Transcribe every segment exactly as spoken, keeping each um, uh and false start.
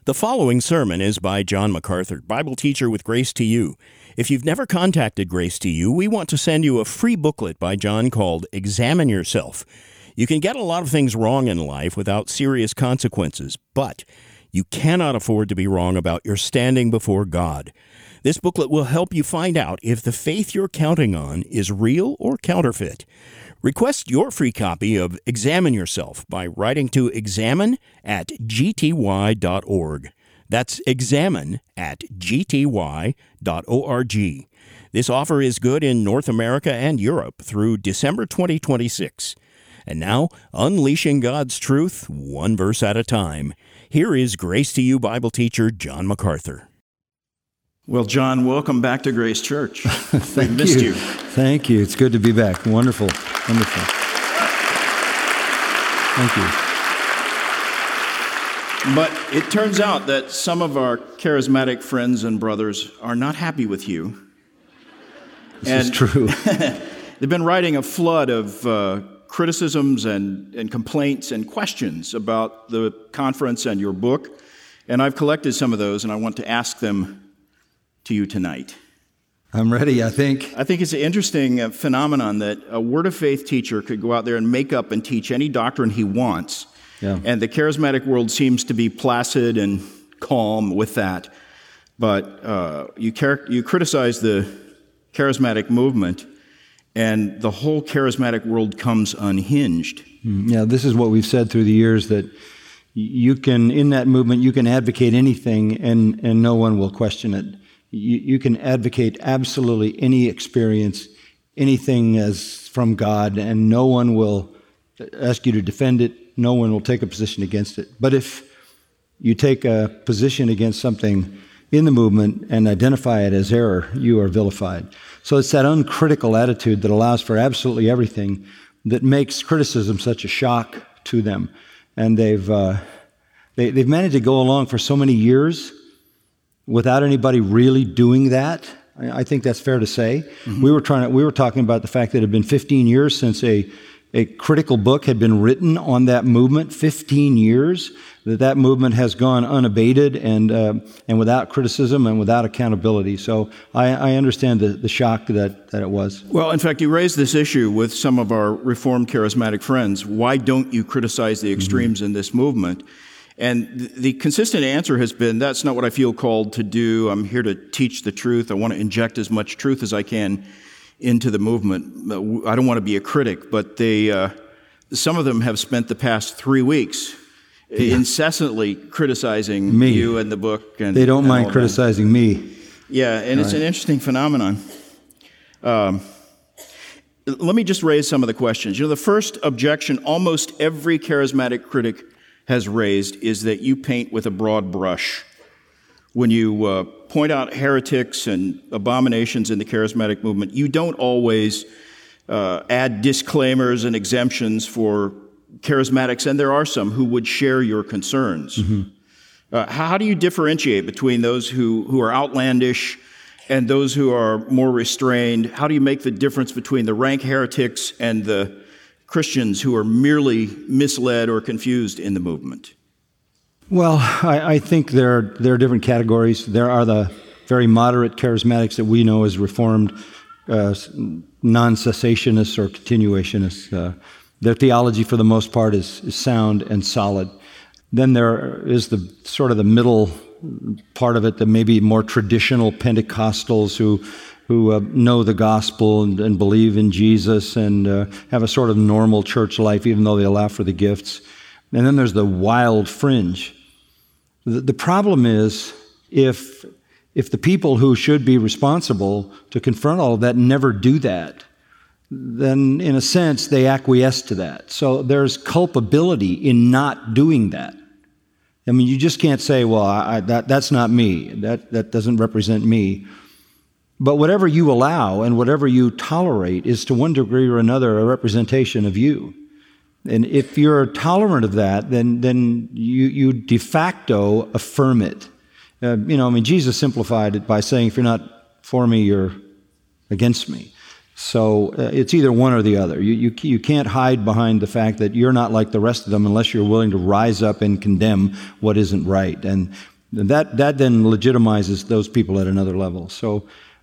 The following sermon is by John MacArthur, Bible teacher with Grace to You. If you've never contacted Grace to You, we want to send you a free booklet by John called Examine Yourself. You can get a lot of things wrong in life without serious consequences, but you cannot afford to be wrong about your standing before God. This booklet will help you find out if the faith you're counting on is real or counterfeit. Request your free copy of Examine Yourself by writing to examine at g t y dot org. That's examine at g t y dot org. This offer is good in North America and Europe through December twenty twenty-six. And now, unleashing God's truth, one verse at a time. Here is Grace to You Bible teacher John MacArthur. Well, John, welcome back to Grace Church. Thank we missed you. you. Thank you. It's good to be back. Wonderful. Wonderful. Thank you. But it turns out that some of our charismatic friends and brothers are not happy with you. This and is true. They've been writing a flood of uh, criticisms and, and complaints and questions about the conference and your book. And I've collected some of those, and I want to ask them to you tonight. I'm ready, I think. I think it's an interesting uh, phenomenon that a Word of Faith teacher could go out there and make up and teach any doctrine he wants. Yeah. And the charismatic world seems to be placid and calm with that. But uh, you, char- you criticize the charismatic movement, and the whole charismatic world comes unhinged. Yeah, this is what we've said through the years, that you can, in that movement, you can advocate anything and, and no one will question it. You, you can advocate absolutely any experience, anything as from God, and no one will ask you to defend it. No one will take a position against it. But if you take a position against something in the movement and identify it as error, you are vilified. So it's that uncritical attitude that allows for absolutely everything that makes criticism such a shock to them. And they've uh, they, they've managed to go along for so many years without anybody really doing that. I think that's fair to say. Mm-hmm. We were trying to, we were talking about the fact that it had been fifteen years since a, a critical book had been written on that movement. fifteen years that that movement has gone unabated and uh, and without criticism and without accountability. So I, I understand the, the shock that, that it was. Well, in fact, you raised this issue with some of our Reformed charismatic friends. Why don't you criticize the extremes mm-hmm. in this movement? And the consistent answer has been, that's not what I feel called to do. I'm here to teach the truth. I want to inject as much truth as I can into the movement. I don't want to be a critic, but they, uh, some of them have spent the past three weeks yeah. incessantly criticizing me. You and the book. And they don't and mind criticizing that. me. Yeah, and all it's right. an interesting phenomenon. Um, let me just raise some of the questions. You know, the first objection almost every charismatic critic has raised is that you paint with a broad brush. When you uh, point out heretics and abominations in the charismatic movement, you don't always uh, add disclaimers and exemptions for charismatics, and there are some who would share your concerns. Mm-hmm. Uh, how do you differentiate between those who, who are outlandish and those who are more restrained? How do you make the difference between the rank heretics and the Christians who are merely misled or confused in the movement? Well, I, I think there are, there are different categories. There are the very moderate charismatics that we know as Reformed uh, non-cessationists or continuationists. Uh, their theology, for the most part, is, is sound and solid. Then there is the sort of the middle part of it, the maybe more traditional Pentecostals who who uh, know the gospel and, and believe in Jesus and uh, have a sort of normal church life, even though they allow for the gifts. And then there's the wild fringe. The, the problem is if if the people who should be responsible to confront all of that never do that, then in a sense they acquiesce to that. So there's culpability in not doing that. I mean, you just can't say, well, I, that that's not me. That that doesn't represent me. But whatever you allow and whatever you tolerate is to one degree or another a representation of you. And if you're tolerant of that, then then you, you de facto affirm it. Uh, you know, I mean, Jesus simplified it by saying, if you're not for me, you're against me. So uh, it's either one or the other. You, you you can't hide behind the fact that you're not like the rest of them unless you're willing to rise up and condemn what isn't right. And And that, that then legitimizes those people at another level. So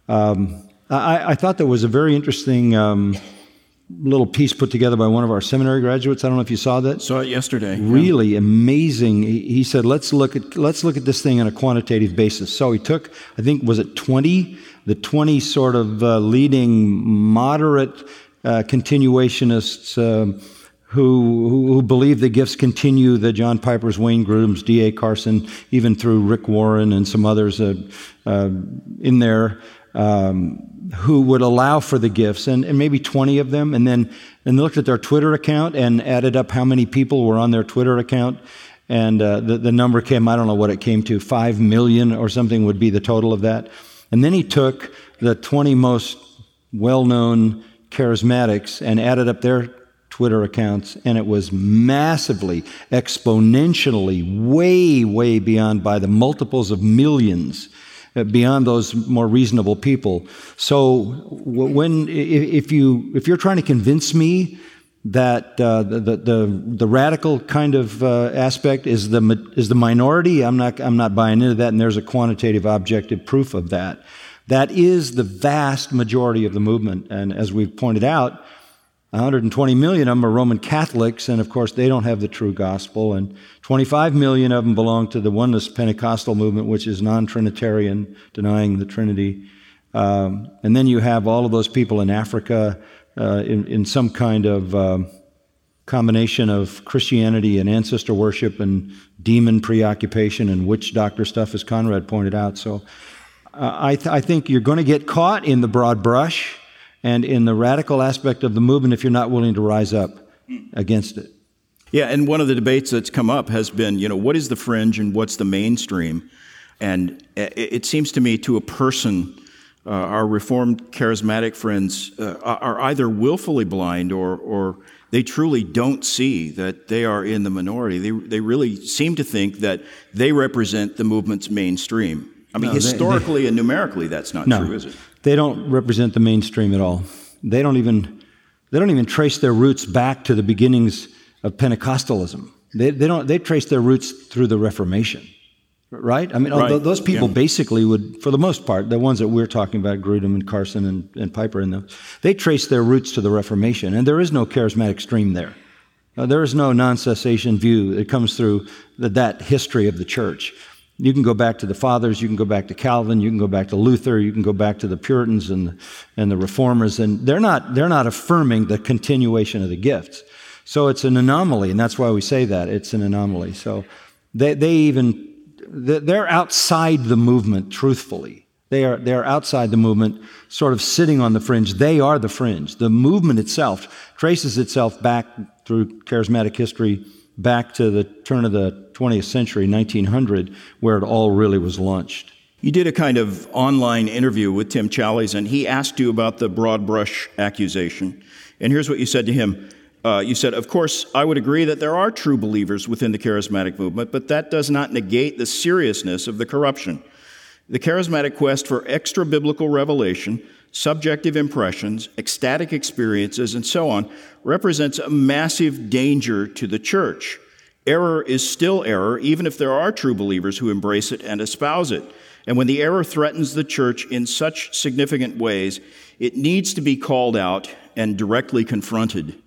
um, I, I thought that was a very interesting um, little piece put together by one of our seminary graduates. I don't know if you saw that. Saw it yesterday. Really yeah. amazing. He, he said, let's look at let's look at this thing on a quantitative basis. So he took, I think, was it twenty? The twenty sort of uh, leading moderate uh, continuationists uh, who, who who believe the gifts continue, the John Pipers, Wayne Grudem's, D A Carson, even through Rick Warren and some others uh, uh, in there. Um, who would allow for the gifts, and, and maybe twenty of them, and then and looked at their Twitter account and added up how many people were on their Twitter account, and uh, the, the number came, I don't know what it came to, five million or something would be the total of that. And then he took the twenty most well-known charismatics and added up their Twitter accounts, and it was massively, exponentially, way, way beyond by the multiples of millions, beyond those more reasonable people. So when if you if you're trying to convince me that uh, the, the the radical kind of uh, aspect is the is the minority, I'm not I'm not buying into that. And there's a quantitative, objective proof of that. That is the vast majority of the movement. And as we've pointed out, one hundred twenty million of them are Roman Catholics, and of course they don't have the true gospel. And twenty-five million of them belong to the Oneness Pentecostal movement, which is non-Trinitarian, denying the Trinity. Um, and then you have all of those people in Africa uh, in, in some kind of um, combination of Christianity and ancestor worship and demon preoccupation and witch doctor stuff, as Conrad pointed out. So uh, I, th- I think you're going to get caught in the broad brush and in the radical aspect of the movement if you're not willing to rise up against it. Yeah, and one of the debates that's come up has been, you know, what is the fringe and what's the mainstream? And it seems to me, to a person, uh, our Reformed charismatic friends uh, are either willfully blind or, or they truly don't see that they are in the minority. They, they really seem to think that they represent the movement's mainstream. I mean, no, historically they, they, and numerically, that's not no. true, is it? They don't represent the mainstream at all. They don't even they don't even trace their roots back to the beginnings of Pentecostalism. They they don't they trace their roots through the Reformation, right? I mean, right. those people yeah. basically would, for the most part, the ones that we're talking about, Grudem and Carson and, and Piper and those, they trace their roots to the Reformation, and there is no charismatic stream there. Uh, there is no non-cessation view that comes through the, that history of the church. You can go back to the Fathers, you can go back to Calvin, you can go back to Luther, you can go back to the Puritans and and the Reformers, and they're not they're not affirming the continuation of the gifts. So it's an anomaly, and that's why we say that it's an anomaly. So they they even they're outside the movement. Truthfully, they are they're outside the movement, sort of sitting on the fringe. They are the fringe. The movement itself traces itself back through charismatic history, back to the turn of the twentieth century, nineteen hundred, where it all really was launched. You did a kind of online interview with Tim Challies, and he asked you about the broad brush accusation. And here's what you said to him. Uh, you said, of course, I would agree that there are true believers within the charismatic movement, but that does not negate the seriousness of the corruption. The charismatic quest for extra-biblical revelation, subjective impressions, ecstatic experiences, and so on, represents a massive danger to the church. Error is still error, even if there are true believers who embrace it and espouse it. And when the error threatens the church in such significant ways, it needs to be called out and directly confronted.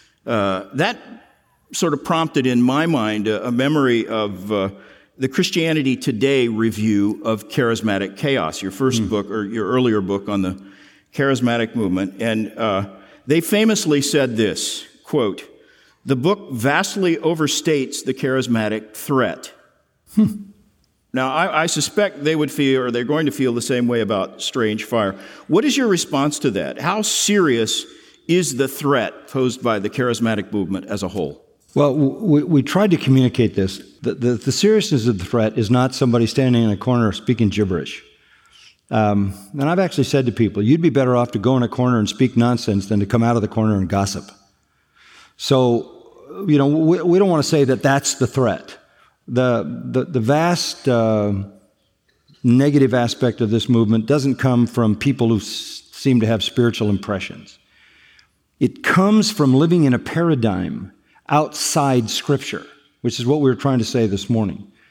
Uh, that sort of prompted in my mind a, a memory of uh, the Christianity Today review of Charismatic Chaos, your first mm. book, or your earlier book on the charismatic movement. And uh, they famously said this, quote, "The book vastly overstates the charismatic threat." Hmm. Now, I, I suspect they would feel, or they're going to feel the same way about Strange Fire. What is your response to that? How serious is the threat posed by the charismatic movement as a whole? Well, we, we tried to communicate this. The, the, the seriousness of the threat is not somebody standing in a corner speaking gibberish. Um, and I've actually said to people, you'd be better off to go in a corner and speak nonsense than to come out of the corner and gossip. So, you know, we, we don't want to say that that's the threat. The, the, the vast uh, negative aspect of this movement doesn't come from people who s- seem to have spiritual impressions. It comes from living in a paradigm outside Scripture, which is what we were trying to say this morning.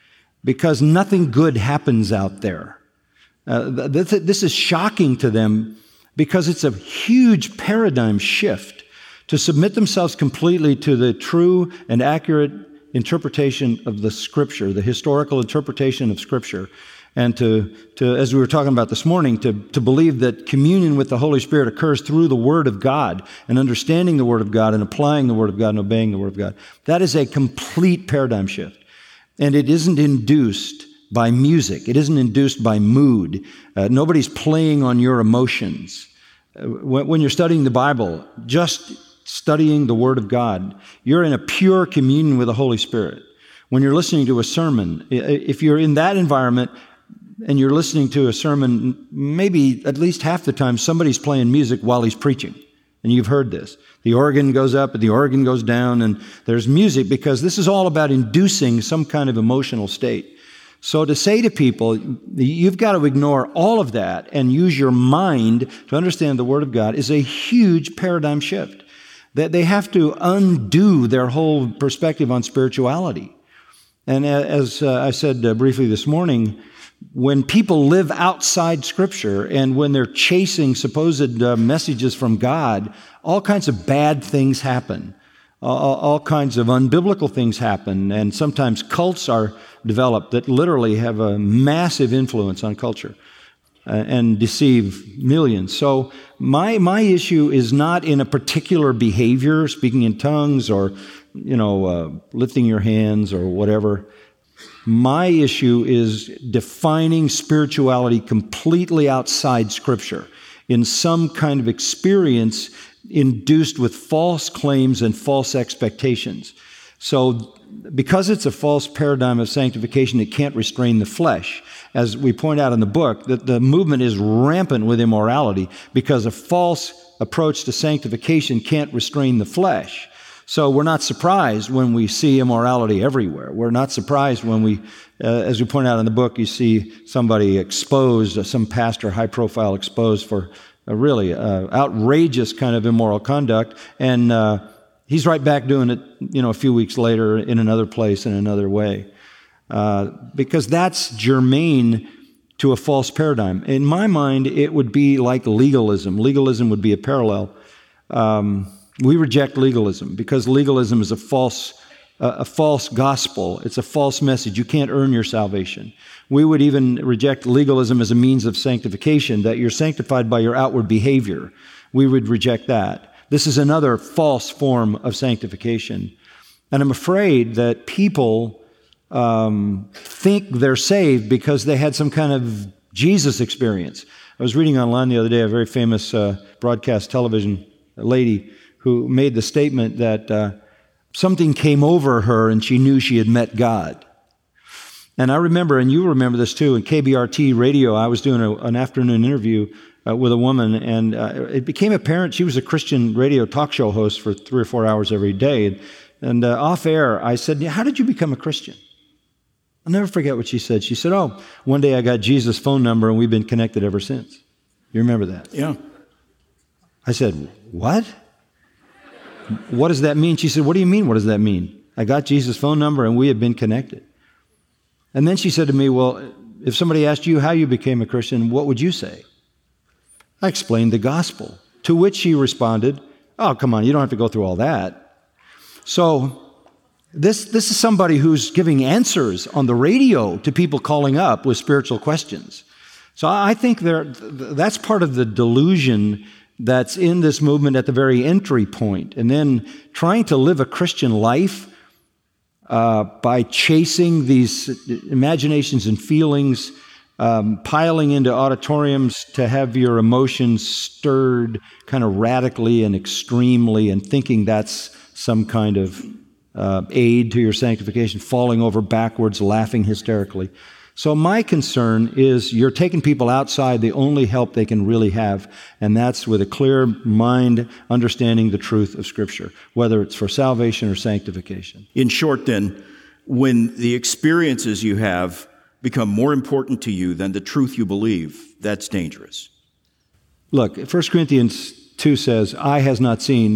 because nothing good happens out there. Uh, this, this is shocking to them because it's a huge paradigm shift to submit themselves completely to the true and accurate interpretation of the Scripture, the historical interpretation of Scripture, and to, to as we were talking about this morning, to, to believe that communion with the Holy Spirit occurs through the Word of God and understanding the Word of God and applying the Word of God and obeying the Word of God. That is a complete paradigm shift. And it isn't induced by music. It isn't induced by mood. Uh, nobody's playing on your emotions. Uh, when, when you're studying the Bible, just studying the Word of God, you're in a pure communion with the Holy Spirit. When you're listening to a sermon, if you're in that environment and you're listening to a sermon, maybe at least half the time somebody's playing music while he's preaching. And you've heard this. The organ goes up and the organ goes down, and there's music because this is all about inducing some kind of emotional state. So to say to people, you've got to ignore all of that and use your mind to understand the Word of God is a huge paradigm shift. That they have to undo their whole perspective on spirituality. And as uh, I said uh, briefly this morning, when people live outside Scripture and when they're chasing supposed uh, messages from God, all kinds of bad things happen. All, all kinds of unbiblical things happen. And sometimes cults are developed that literally have a massive influence on culture uh, and deceive millions. So my my issue is not in a particular behavior, speaking in tongues or, you know, uh, lifting your hands or whatever. My issue is defining spirituality completely outside Scripture in some kind of experience induced with false claims and false expectations. So because it's a false paradigm of sanctification, it can't restrain the flesh. As we point out in the book, that the movement is rampant with immorality because a false approach to sanctification can't restrain the flesh. So we're not surprised when we see immorality everywhere. We're not surprised when we, uh, as we point out in the book, you see somebody exposed, uh, some pastor, high profile, exposed for a really uh, outrageous kind of immoral conduct, and uh, he's right back doing it, you know, a few weeks later in another place in another way, uh, because that's germane to a false paradigm. In my mind, it would be like legalism. Legalism would be a parallel. Um, We reject legalism because legalism is a false, uh, a false gospel. It's a false message. You can't earn your salvation. We would even reject legalism as a means of sanctification, that you're sanctified by your outward behavior. We would reject that. This is another false form of sanctification. And I'm afraid that people um, think they're saved because they had some kind of Jesus experience. I was reading online the other day a very famous uh, broadcast television lady who made the statement that uh, something came over her and she knew she had met God. And I remember, and you remember this too, in K B R T radio, I was doing a, an afternoon interview uh, with a woman, and uh, it became apparent she was a Christian radio talk show host for three or four hours every day. And, and uh, off air, I said, how did you become a Christian? I'll never forget what she said. She said, oh, one day I got Jesus' phone number and we've been connected ever since. You remember that? Yeah. I said, what? What does that mean? She said, what do you mean, what does that mean? I got Jesus' phone number and we have been connected. And then she said to me, well, if somebody asked you how you became a Christian, what would you say? I explained the gospel, to which she responded, oh, come on, you don't have to go through all that. So this, this is somebody who's giving answers on the radio to people calling up with spiritual questions. So I think there, that's part of the delusion that's in this movement at the very entry point. And then trying to live a Christian life uh, by chasing these imaginations and feelings, um, piling into auditoriums to have your emotions stirred kind of radically and extremely, and thinking that's some kind of uh, aid to your sanctification, falling over backwards, laughing hysterically. So my concern is you're taking people outside the only help they can really have, and that's with a clear mind understanding the truth of Scripture, whether it's for salvation or sanctification. In short, then, when the experiences you have become more important to you than the truth you believe, that's dangerous. Look, First Corinthians two says, eye has not seen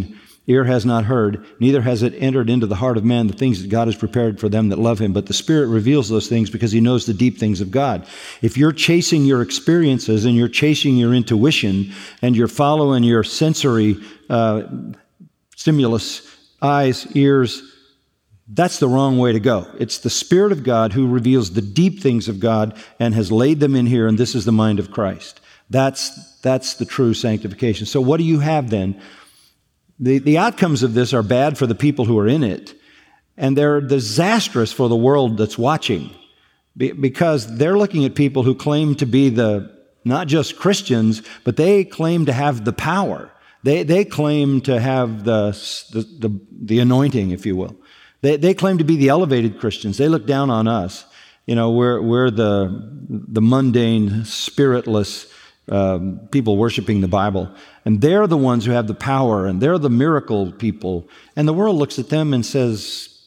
ear has not heard, neither has it entered into the heart of man the things that God has prepared for them that love him. But the Spirit reveals those things because he knows the deep things of God. If you're chasing your experiences and you're chasing your intuition and you're following your sensory uh, stimulus, eyes, ears, that's the wrong way to go. It's the Spirit of God who reveals the deep things of God and has laid them in here, and this is the mind of Christ. That's, that's the true sanctification. So what do you have then? The, the outcomes of this are bad for the people who are in it, and they're disastrous for the world that's watching, be, because they're looking at people who claim to be the, not just Christians, but they claim to have the power. They, they claim to have the, the, the, the anointing, if you will. They, they claim to be the elevated Christians. They look down on us. You know, we're, we're the, the mundane, spiritless um, people worshiping the Bible. And they're the ones who have the power, and they're the miracle people. And the world looks at them and says,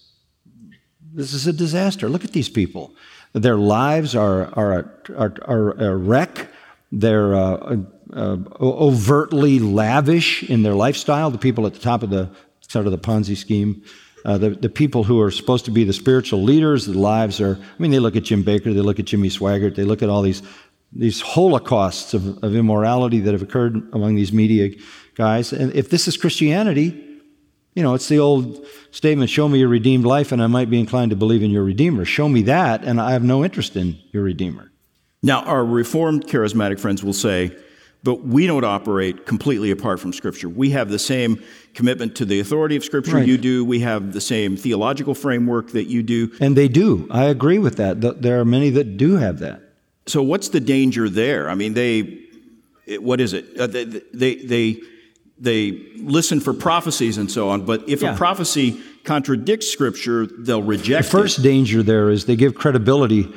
this is a disaster. Look at these people. Their lives are, are, are, are a wreck. They're uh, uh, overtly lavish in their lifestyle. The people at the top of the sort of the Ponzi scheme. Uh, the, the people who are supposed to be the spiritual leaders, the lives are, I mean, they look at Jim Baker, they look at Jimmy Swaggart, they look at all these these holocausts of, of immorality that have occurred among these media guys. And if this is Christianity, you know, it's the old statement, show me your redeemed life and I might be inclined to believe in your Redeemer. Show me that and I have no interest in your Redeemer. Now, our Reformed charismatic friends will say, but we don't operate completely apart from Scripture. We have the same commitment to the authority of Scripture right. you do. We have the same theological framework that you do. And they do. I agree with that. There are many that do have that. So what's the danger there? I mean, they, what is it? Uh, they, they, they, they listen for prophecies and so on, but if yeah. a prophecy contradicts Scripture, they'll reject it. The first it. danger there is they give credibility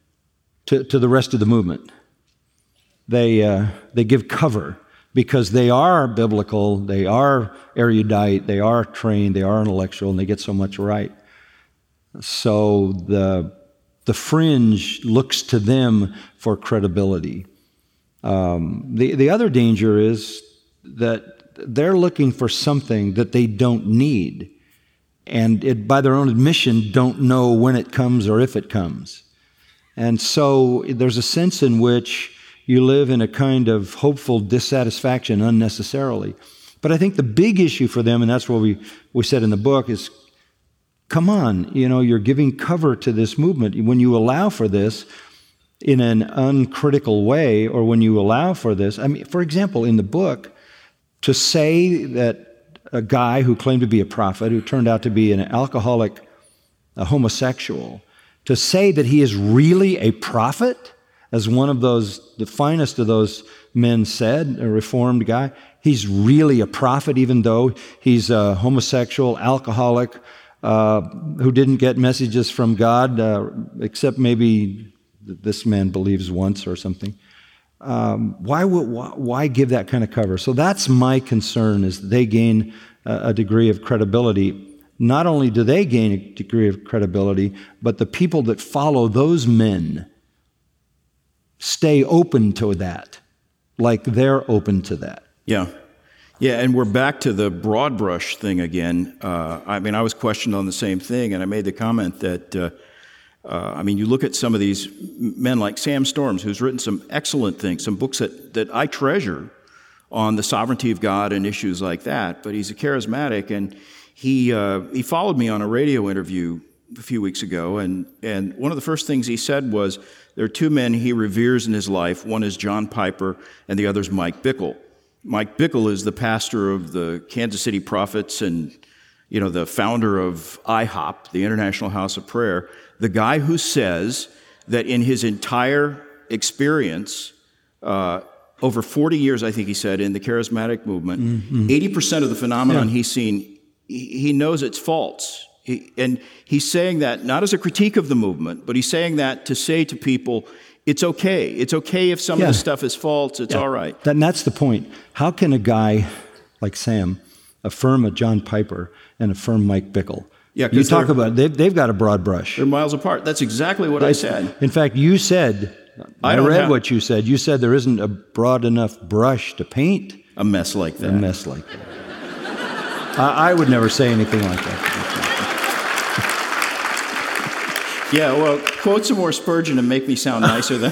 to, to the rest of the movement. They, uh, they give cover because they are biblical, they are erudite, they are trained, they are intellectual, and they get so much right. So the The fringe looks to them for credibility. Um, the, the other danger is that they're looking for something that they don't need, and it, by their own admission, don't know when it comes or if it comes. And so there's a sense in which you live in a kind of hopeful dissatisfaction unnecessarily. But I think the big issue for them, and that's what we, we said in the book, is come on, you know, you're giving cover to this movement. When you allow for this in an uncritical way, or when you allow for this, I mean, for example, in the book, to say that a guy who claimed to be a prophet, who turned out to be an alcoholic, a homosexual, to say that he is really a prophet, as one of those, the finest of those men said, a reformed guy, he's really a prophet, even though he's a homosexual, alcoholic, Uh, who didn't get messages from God, uh, except maybe this man believes once or something. Um, why, would, why, why give that kind of cover? So that's my concern, is they gain a, a degree of credibility. Not only do they gain a degree of credibility, but the people that follow those men stay open to that, like they're open to that. Yeah. Yeah, and we're back to the broad brush thing again. Uh, I mean, I was questioned on the same thing, and I made the comment that, uh, uh, I mean, you look at some of these men like Sam Storms, who's written some excellent things, some books that, that I treasure on the sovereignty of God and issues like that, but he's a charismatic, and he uh, he followed me on a radio interview a few weeks ago, and, and one of the first things he said was, there are two men he reveres in his life. One is John Piper, and the other is Mike Bickle. Mike Bickle is the pastor of the Kansas City Prophets and, you know, the founder of I HOP, the International House of Prayer, the guy who says that in his entire experience, uh, over forty years, I think he said, in the charismatic movement, mm-hmm. eighty percent of the phenomenon yeah. he's seen, he, he knows it's false. He, and he's saying that not as a critique of the movement, but he's saying that to say to people, it's okay. It's okay if some yeah. of the stuff is false. It's yeah. all right. And that's the point. How can a guy like Sam affirm a John Piper and affirm Mike Bickle? Yeah, you talk about they've, they've got a broad brush. They're miles apart. That's exactly what I said. In fact, you said, I, I read have, what you said. You said there isn't a broad enough brush to paint a mess like that. A mess like that. I, I would never say anything like that. Yeah, well, quote some more Spurgeon and make me sound nicer than...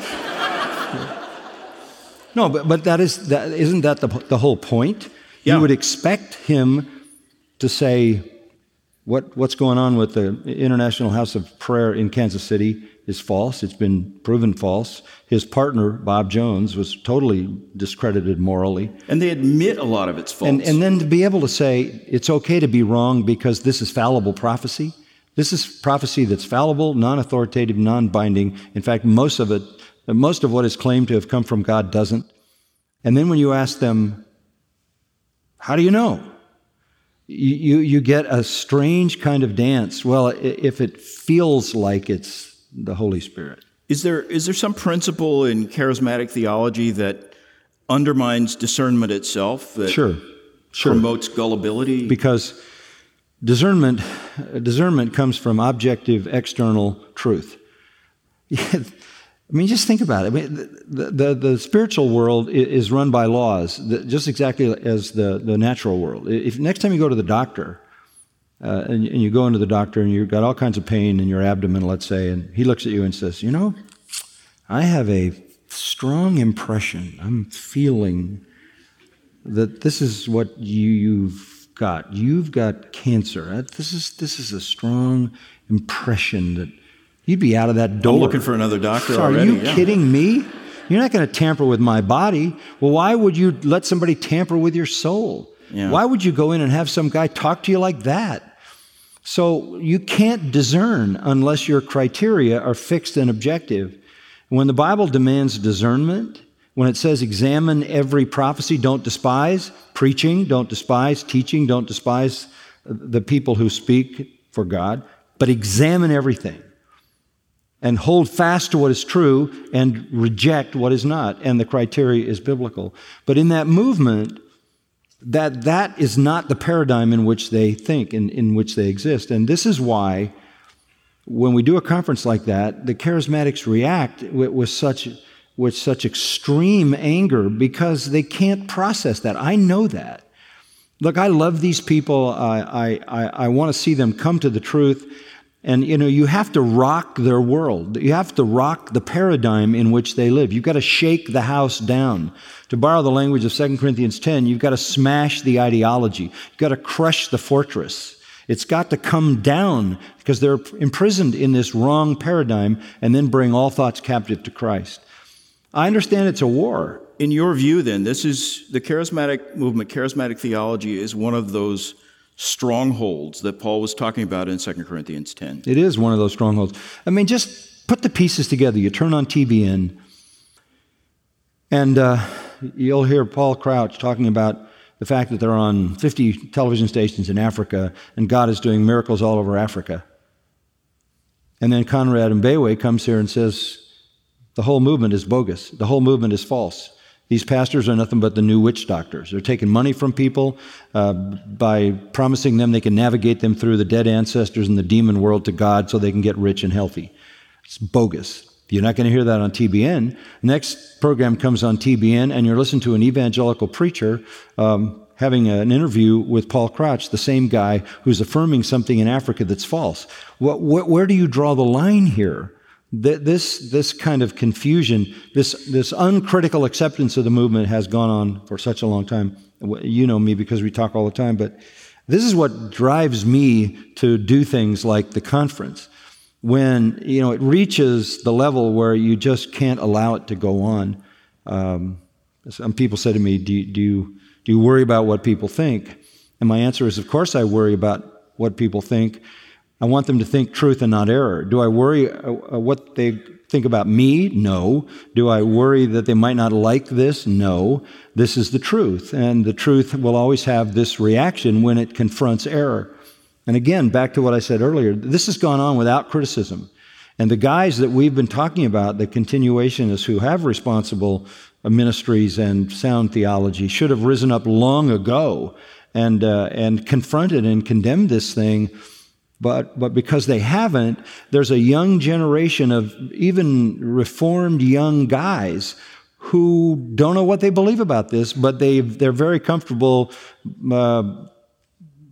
No, but, but that is, that, isn't that the, the whole point? Yeah. You would expect him to say, what, what's going on with the International House of Prayer in Kansas City is false. It's been proven false. His partner, Bob Jones, was totally discredited morally. And they admit a lot of it's false. And, and then to be able to say, it's okay to be wrong because this is fallible prophecy. This is prophecy that's fallible, non-authoritative, non-binding. In fact, most of it, most of what is claimed to have come from God doesn't. And then when you ask them, how do you know? You, you, you get a strange kind of dance. Well, if it feels like it's the Holy Spirit. Is there is there some principle in charismatic theology that undermines discernment itself, that sure, sure. promotes gullibility? Because discernment, discernment comes from objective external truth. I mean, just think about it. I mean, the, the, the spiritual world is run by laws, just exactly as the, the natural world. If next time you go to the doctor, uh, and, and you go into the doctor and you've got all kinds of pain in your abdomen, let's say, and he looks at you and says, you know, I have a strong impression, I'm feeling that this is what you, you've got. You've got cancer. This is, this is a strong impression that you'd be out of that door. I'm looking for another doctor so already. Are you yeah. kidding me? You're not going to tamper with my body. Well, why would you let somebody tamper with your soul? Yeah. Why would you go in and have some guy talk to you like that? So you can't discern unless your criteria are fixed and objective. When the Bible demands discernment, when it says examine every prophecy, don't despise preaching, don't despise teaching, don't despise the people who speak for God, but examine everything. And hold fast to what is true and reject what is not. And the criteria is biblical. But in that movement, that that is not the paradigm in which they think, in, in which they exist. And this is why, when we do a conference like that, the charismatics react with, with such with such extreme anger because they can't process that. I know that. Look, I love these people. I I, I, I want to see them come to the truth. And, you know, you have to rock their world. You have to rock the paradigm in which they live. You've got to shake the house down. To borrow the language of Second Corinthians ten, you've got to smash the ideology. You've got to crush the fortress. It's got to come down because they're imprisoned in this wrong paradigm and then bring all thoughts captive to Christ. I understand it's a war. In your view, then, this is the charismatic movement, charismatic theology is one of those strongholds that Paul was talking about in Second Corinthians ten. It is one of those strongholds. I mean, just put the pieces together. You turn on T B N, and uh, you'll hear Paul Crouch talking about the fact that they're on fifty television stations in Africa, and God is doing miracles all over Africa. And then Conrad Mbewe comes here and says, the whole movement is bogus. The whole movement is false. These pastors are nothing but the new witch doctors. They're taking money from people uh, by promising them they can navigate them through the dead ancestors and the demon world to God so they can get rich and healthy. It's bogus. You're not going to hear that on T B N. Next program comes on T B N, and you're listening to an evangelical preacher um, having an interview with Paul Crouch, the same guy who's affirming something in Africa that's false. What, wh- where do you draw the line here? This this kind of confusion, this this uncritical acceptance of the movement has gone on for such a long time. You know me because we talk all the time, but this is what drives me to do things like the conference. When you know it reaches the level where you just can't allow it to go on. Um, some people say to me, "Do you, do you do you worry about what people think?" And my answer is, of course, I worry about what people think. I want them to think truth and not error. Do I worry uh, what they think about me? No. Do I worry that they might not like this? No. This is the truth, and the truth will always have this reaction when it confronts error. And again, back to what I said earlier, this has gone on without criticism. And the guys that we've been talking about, the continuationists who have responsible ministries and sound theology, should have risen up long ago and uh, and confronted and condemned this thing. But but because they haven't, there's a young generation of even reformed young guys who don't know what they believe about this, but they they're very comfortable uh,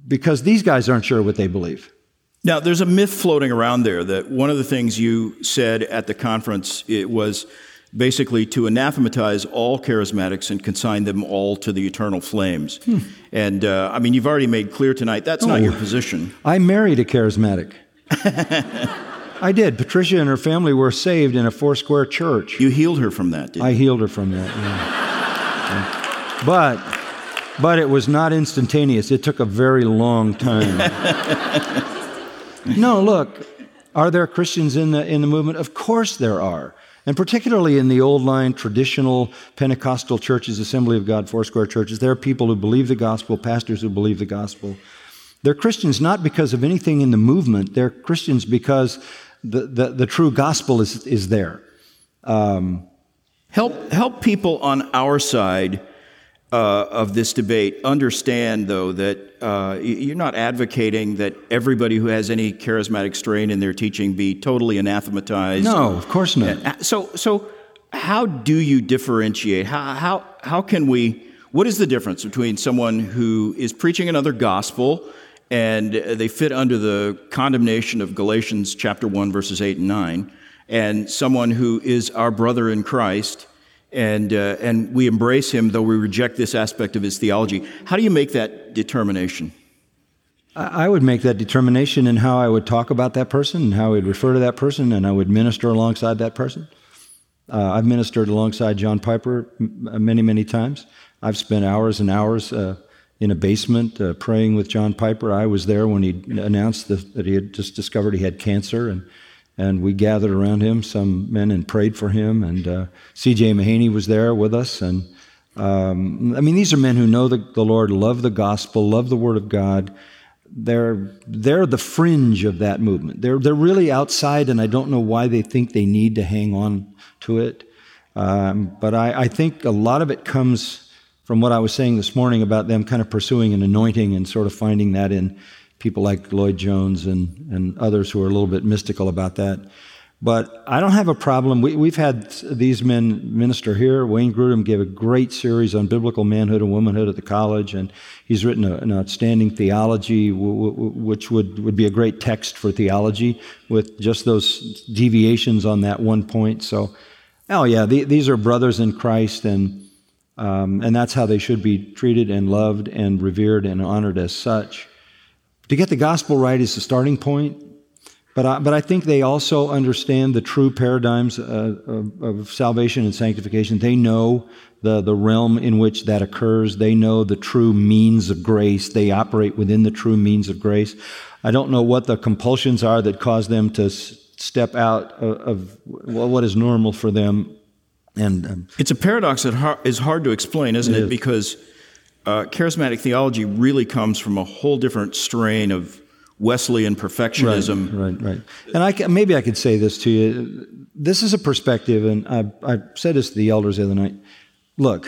because these guys aren't sure what they believe. Now, there's a myth floating around there that one of the things you said at the conference, it was basically to anathematize all charismatics and consign them all to the eternal flames. Hmm. And, uh, I mean, you've already made clear tonight that's oh, not your position. I married a charismatic. I did. Patricia and her family were saved in a Foursquare church. You healed her from that, didn't you? I healed her from that, yeah. yeah. But, but it was not instantaneous. It took a very long time. No, look, are there Christians in the in the movement? Of course there are. And particularly in the old line, traditional Pentecostal churches, Assembly of God, Foursquare churches, there are people who believe the gospel, pastors who believe the gospel. They're Christians not because of anything in the movement. They're Christians because the, the, the true gospel is, is there. Um, help, help people on our side uh, of this debate understand, though, that uh, you're not advocating that everybody who has any charismatic strain in their teaching be totally anathematized. No, of course not. So, so how do you differentiate? How, how, how can we, what is the difference between someone who is preaching another gospel and they fit under the condemnation of Galatians chapter one, verses eight and nine, and someone who is our brother in Christ, and uh, and we embrace him, though we reject this aspect of his theology? How do you make that determination? I would make that determination in how I would talk about that person, and how I would refer to that person, and I would minister alongside that person. Uh, I've ministered alongside John Piper many, many times. I've spent hours and hours uh, in a basement uh, praying with John Piper. I was there when he announced the, that he had just discovered he had cancer, and and we gathered around him, some men, and prayed for him. And uh, C J Mahaney was there with us. And um, I mean, these are men who know the, the Lord, love the gospel, love the Word of God. They're they're the fringe of that movement. They're they're really outside, and I don't know why they think they need to hang on to it. Um, but I, I think a lot of it comes from what I was saying this morning about them kind of pursuing an anointing and sort of finding that in people like Lloyd Jones and, and others who are a little bit mystical about that. But I don't have a problem. We, we've had these men minister here. Wayne Grudem gave a great series on biblical manhood and womanhood at the college, and he's written a, an outstanding theology, w- w- which would, would be a great text for theology with just those deviations on that one point. So, oh yeah, the, these are brothers in Christ, and um, and that's how they should be treated and loved and revered and honored as such. To get the gospel right is the starting point. But I, but I think they also understand the true paradigms uh, of, of salvation and sanctification. They know the, the realm in which that occurs. They know the true means of grace. They operate within the true means of grace. I don't know what the compulsions are that cause them to s- step out of, of well, what is normal for them. And um, it's a paradox that har- is hard to explain, isn't it? it? Is. Because uh, charismatic theology really comes from a whole different strain of Wesleyan perfectionism. Right, right, right. And I can, maybe I could say this to you. This is a perspective, and I, I said this to the elders the other night. Look,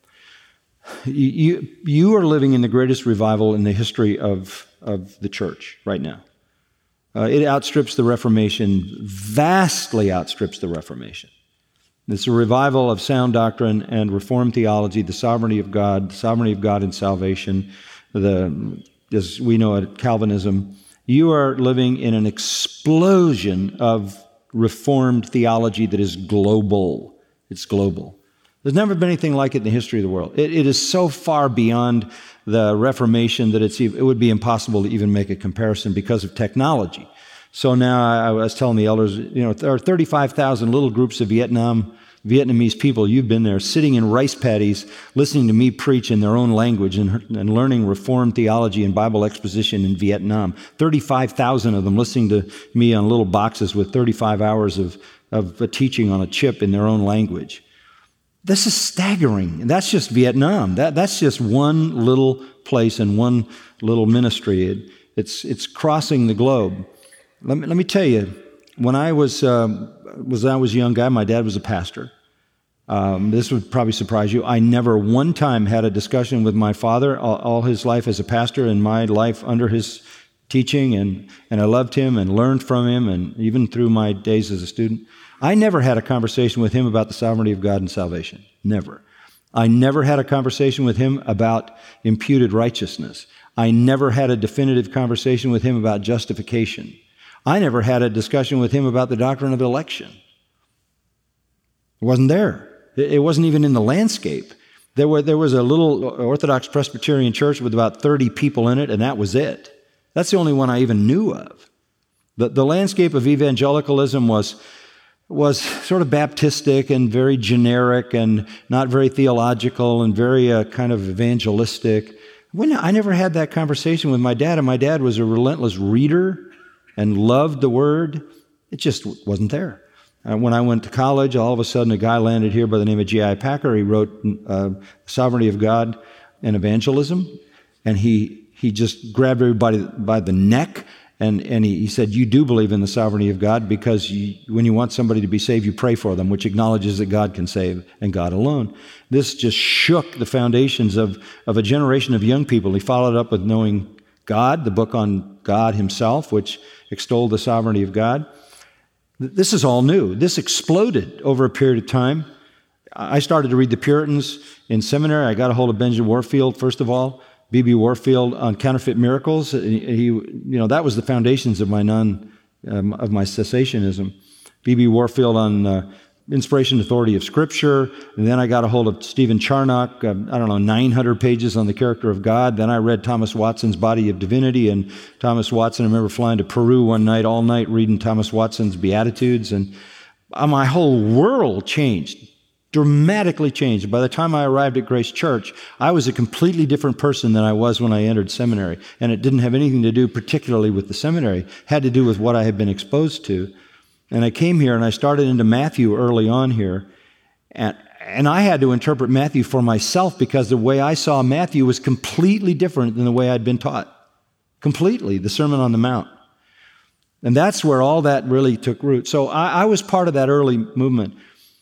you you are living in the greatest revival in the history of, of the church right now. Uh, it outstrips the Reformation, vastly outstrips the Reformation. It's a revival of sound doctrine and Reformed theology, the sovereignty of God, the sovereignty of God in salvation, the as we know at Calvinism. You are living in an explosion of Reformed theology that is global. It's global. There's never been anything like it in the history of the world. It, it is so far beyond the Reformation that it's, it would be impossible to even make a comparison because of technology. So now I was telling the elders, you know, there are thirty-five thousand little groups of Vietnam Vietnamese people, you've been there, sitting in rice paddies, listening to me preach in their own language and, and learning Reformed theology and Bible exposition in Vietnam. thirty-five thousand of them listening to me on little boxes with thirty-five hours of, of teaching on a chip in their own language. This is staggering. That's just Vietnam. That, that's just one little place and one little ministry. It, it's, it's crossing the globe. Let me, let me tell you, when I was... Um, was I was a young guy, my dad was a pastor. Um, this would probably surprise you. I never one time had a discussion with my father all, all his life as a pastor and my life under his teaching, and, and I loved him and learned from him, and even through my days as a student. I never had a conversation with him about the sovereignty of God and salvation. Never. I never had a conversation with him about imputed righteousness. I never had a definitive conversation with him about justification. I never had a discussion with him about the doctrine of election. It wasn't there. It wasn't even in the landscape. There were there was a little Orthodox Presbyterian church with about thirty people in it, and that was it. That's the only one I even knew of. The, the landscape of evangelicalism was, was sort of Baptistic and very generic and not very theological and very uh, kind of evangelistic. When I never had that conversation with my dad, and my dad was a relentless reader and loved the Word. It just wasn't there. Uh, when I went to college, all of a sudden a guy landed here by the name of G I Packer. He wrote uh, Sovereignty of God and Evangelism, and he he just grabbed everybody by the neck, and, and he, he said, you do believe in the sovereignty of God because you, when you want somebody to be saved, you pray for them, which acknowledges that God can save and God alone. This just shook the foundations of, of a generation of young people. He followed up with Knowing God, the book on God himself, which extolled the sovereignty of God. This is all new. This exploded over a period of time. I started to read the Puritans in seminary. I got a hold of Benjamin Warfield, first of all, B B Warfield on counterfeit miracles. He, you know, that was the foundations of my non, um, of my cessationism. B B Warfield on uh, inspiration and authority of Scripture. And then I got a hold of Stephen Charnock, um, I don't know, nine hundred pages on the character of God. Then I read Thomas Watson's Body of Divinity. And Thomas Watson, I remember flying to Peru one night, all night, reading Thomas Watson's Beatitudes. And uh, my whole world changed, dramatically changed. By the time I arrived at Grace Church, I was a completely different person than I was when I entered seminary. And it didn't have anything to do particularly with the seminary. It had to do with what I had been exposed to. And I came here and I started into Matthew early on here. And, and I had to interpret Matthew for myself because the way I saw Matthew was completely different than the way I'd been taught. Completely, the Sermon on the Mount. And that's where all that really took root. So I, I was part of that early movement.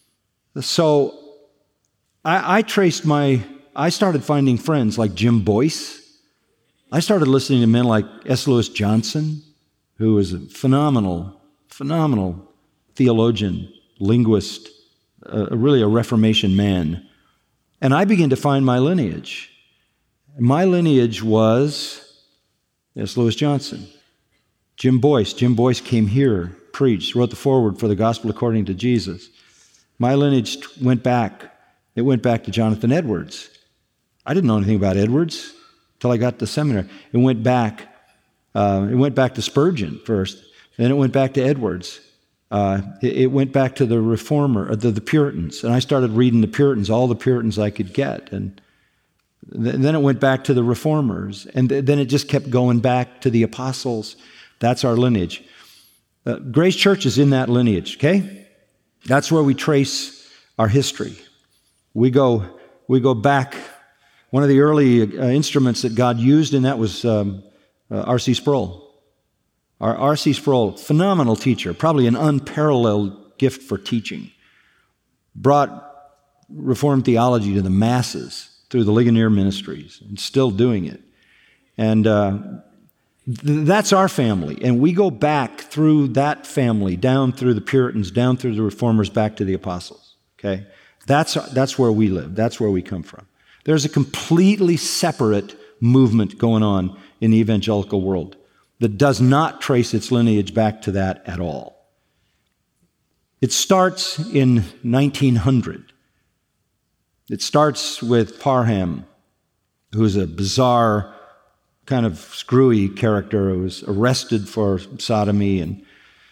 So I, I traced my, I started finding friends like Jim Boyce. I started listening to men like S. Lewis Johnson, who was a phenomenal Phenomenal theologian, linguist, uh, really a Reformation man. And I began to find my lineage. My lineage was S. Lewis Johnson, Jim Boyce. Jim Boyce came here, preached, wrote the foreword for the Gospel According to Jesus. My lineage went back. It went back to Jonathan Edwards. I didn't know anything about Edwards until I got to seminary. It went back. Uh, it went back to Spurgeon first. Then it went back to Edwards. Uh, it, it went back to the Reformer, uh, the, the Puritans. And I started reading the Puritans, all the Puritans I could get. And th- then it went back to the Reformers. And th- then it just kept going back to the Apostles. That's our lineage. Uh, Grace Church is in that lineage, okay? That's where we trace our history. We go, we go back. One of the early uh, instruments that God used in that was um, uh, R C Sproul. Our R C Sproul, phenomenal teacher, probably an unparalleled gift for teaching, brought Reformed theology to the masses through the Ligonier Ministries, and still doing it. And uh, th- that's our family. And we go back through that family, down through the Puritans, down through the Reformers, back to the Apostles. Okay? That's, that's where we live. That's where we come from. There's a completely separate movement going on in the evangelical world that does not trace its lineage back to that at all. It starts in nineteen hundred. It starts with Parham, who's a bizarre, kind of screwy character who was arrested for sodomy, and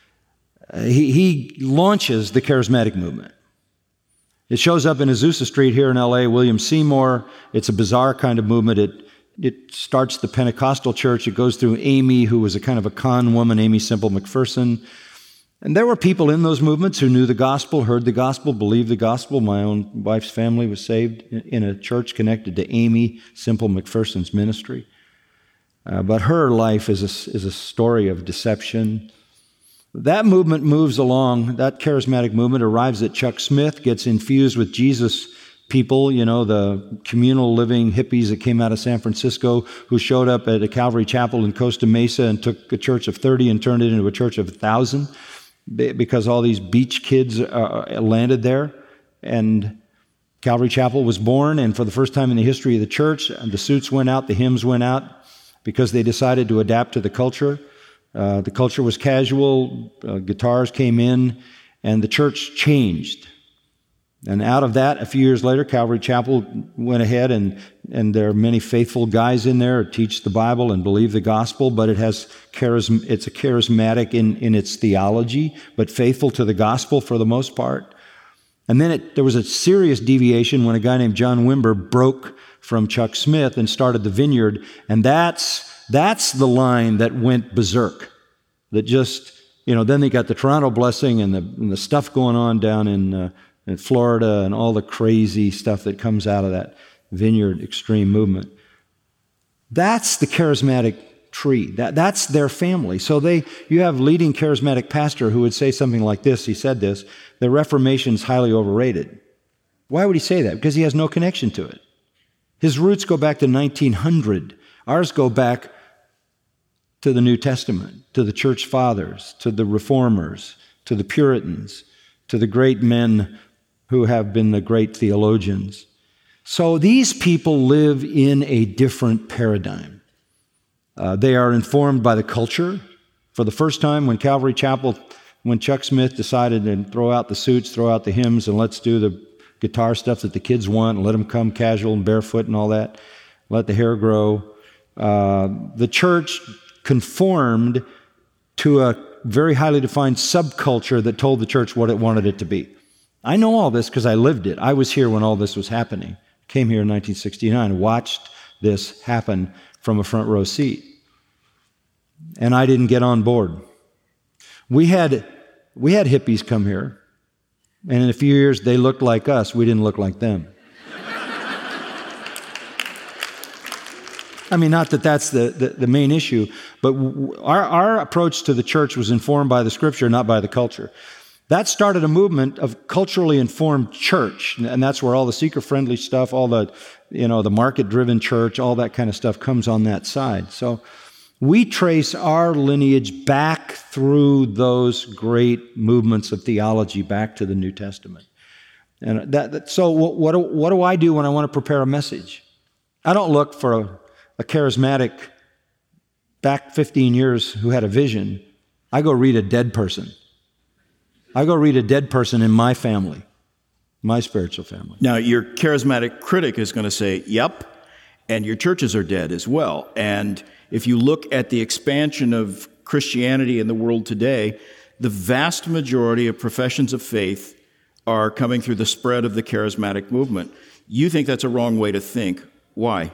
he, he launches the charismatic movement. It shows up in Azusa Street here in L A, William Seymour. It's a bizarre kind of movement. It It starts the Pentecostal church. It goes through Amy, who was a kind of a con woman, Amy Semple McPherson. And there were people in those movements who knew the gospel, heard the gospel, believed the gospel. My own wife's family was saved in a church connected to Amy Semple McPherson's ministry. Uh, but her life is a, is a story of deception. That movement moves along. That charismatic movement arrives at Chuck Smith, gets infused with Jesus people, you know, the communal living hippies that came out of San Francisco who showed up at a Calvary Chapel in Costa Mesa and took a church of thirty and turned it into a church of one thousand because all these beach kids uh, landed there. And Calvary Chapel was born, and for the first time in the history of the church, the suits went out, the hymns went out. because they decided to adapt to the culture. Uh, the culture was casual, uh, guitars came in, and the church changed. And out of that, a few years later, Calvary Chapel went ahead, and, and there are many faithful guys in there who teach the Bible and believe the gospel, but it has charism, it's a charismatic in, in its theology, but faithful to the gospel for the most part. And then it, there was a serious deviation when a guy named John Wimber broke from Chuck Smith and started the Vineyard, and that's that's the line that went berserk. That just, you know, then they got the Toronto blessing and the, and the stuff going on down in, uh, in Florida and all the crazy stuff that comes out of that Vineyard extreme movement. That's the charismatic tree. That, that's their family. So they, you have leading charismatic pastor who would say something like this. He said this: the Reformation is highly overrated. Why would he say that? Because he has no connection to it. His roots go back to nineteen hundred. Ours go back to the New Testament, to the church fathers, to the reformers, to the Puritans, to the great men who have been the great theologians. So these people live in a different paradigm. Uh, they are informed by the culture. For the first time, when Calvary Chapel, when Chuck Smith decided to throw out the suits, throw out the hymns, and let's do the guitar stuff that the kids want, and let them come casual and barefoot and all that, let the hair grow, uh, the church conformed to a very highly defined subculture that told the church what it wanted it to be. I know all this because I lived it. I was here when all this was happening. Came here in nineteen sixty-nine, watched this happen from a front row seat. And I didn't get on board. We had, we had hippies come here, and in a few years they looked like us. We didn't look like them. I mean, not that that's the, the, the main issue, but w- our, our approach to the church was informed by the Scripture, not by the culture. That started a movement of culturally informed church, and that's where all the seeker-friendly stuff, all the, you know, the market-driven church, all that kind of stuff comes on that side. So we trace our lineage back through those great movements of theology back to the New Testament. And that, that so what, what, do, what do I do when I want to prepare a message? I don't look for a A charismatic back fifteen years who had a vision. I go read a dead person. I go read a dead person in my family, my spiritual family. Now, your charismatic critic is going to say, yep, and your churches are dead as well. And if you look at the expansion of Christianity in the world today, the vast majority of professions of faith are coming through the spread of the charismatic movement. You think that's a wrong way to think. Why?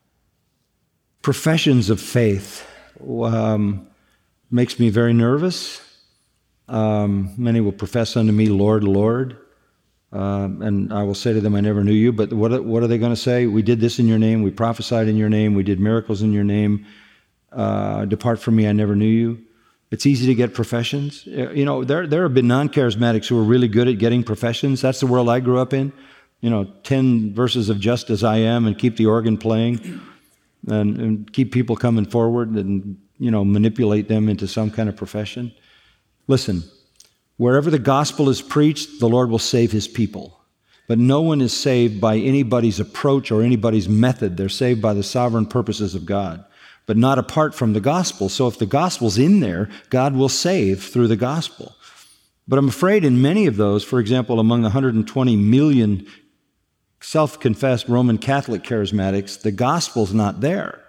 Professions of faith um, makes me very nervous. Um, many will profess unto me, Lord, Lord. Um, and I will say to them, I never knew you. But what, what are they going to say? We did this in your name. We prophesied in your name. We did miracles in your name. Uh, depart from me, I never knew you. It's easy to get professions. You know, there, there have been non-charismatics who are really good at getting professions. That's the world I grew up in. You know, ten verses of Just As I Am and keep the organ playing. And, and keep people coming forward and, you know, manipulate them into some kind of profession. Listen, wherever the gospel is preached, the Lord will save his people. But no one is saved by anybody's approach or anybody's method. They're saved by the sovereign purposes of God, but not apart from the gospel. So if the gospel's in there, God will save through the gospel. But I'm afraid in many of those, for example, among the one hundred twenty million self-confessed Roman Catholic charismatics, the gospel's not there.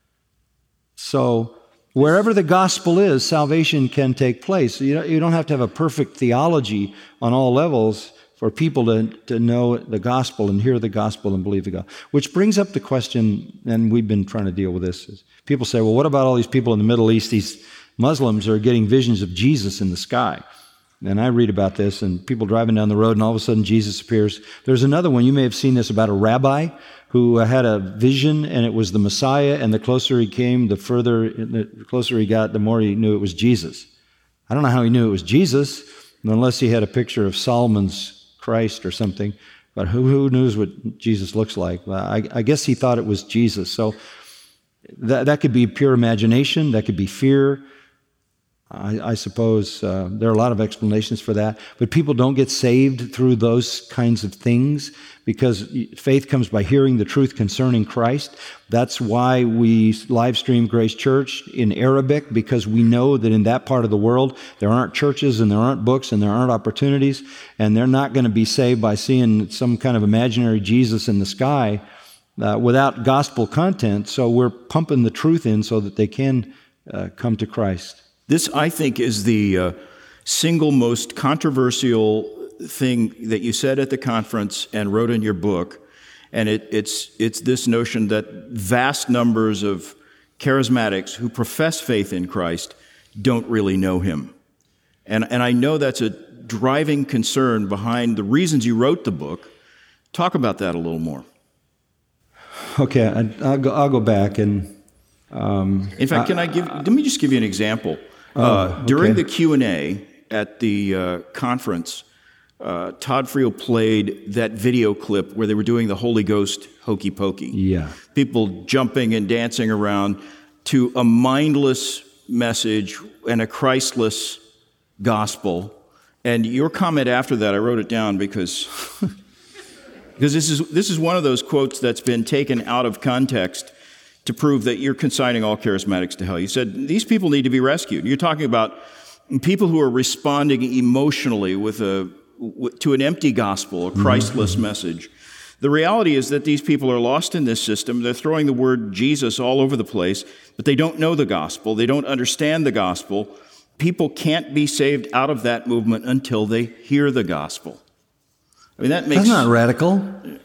So wherever the gospel is, salvation can take place. You don't, you don't have to have a perfect theology on all levels for people to, to know the gospel and hear the gospel and believe the gospel. Which brings up the question, and we've been trying to deal with this, is people say, well, what about all these people in the Middle East, these Muslims are getting visions of Jesus in the sky? And I read about this, and people driving down the road, and all of a sudden Jesus appears. There's another one, you may have seen this, about a rabbi who had a vision, and it was the Messiah, and the closer he came, the further, the closer he got, the more he knew it was Jesus. I don't know how he knew it was Jesus, unless he had a picture of Solomon's Christ or something, but who, who knows what Jesus looks like? I, I guess he thought it was Jesus. So that, that could be pure imagination, that could be fear. I, I suppose uh, there are a lot of explanations for that, but people don't get saved through those kinds of things because faith comes by hearing the truth concerning Christ. That's why we live stream Grace Church in Arabic, because we know that in that part of the world there aren't churches and there aren't books and there aren't opportunities, and they're not going to be saved by seeing some kind of imaginary Jesus in the sky uh, without gospel content. So we're pumping the truth in so that they can uh, come to Christ. This, I think, is the uh, single most controversial thing that you said at the conference and wrote in your book, and it, it's it's this notion that vast numbers of charismatics who profess faith in Christ don't really know Him. And, and I know that's a driving concern behind the reasons you wrote the book. Talk about that a little more. Okay, I, I'll, go, I'll go back and... Um, in fact, can I give? Let me just give you an example. Oh, uh, okay. During the Q and A at the uh, conference, uh, Todd Friel played that video clip where they were doing the Holy Ghost hokey pokey. Yeah. People jumping and dancing around to a mindless message and a Christless gospel. And your comment after that, I wrote it down because because this is this is one of those quotes that's been taken out of context to prove that you're consigning all charismatics to hell. You said, these people need to be rescued. You're talking about people who are responding emotionally with a to an empty gospel, a Christless mm-hmm. message. The reality is that these people are lost in this system. They're throwing the word Jesus all over the place, but they don't know the gospel. They don't understand the gospel. People can't be saved out of that movement until they hear the gospel. I mean, that makes... That's not radical.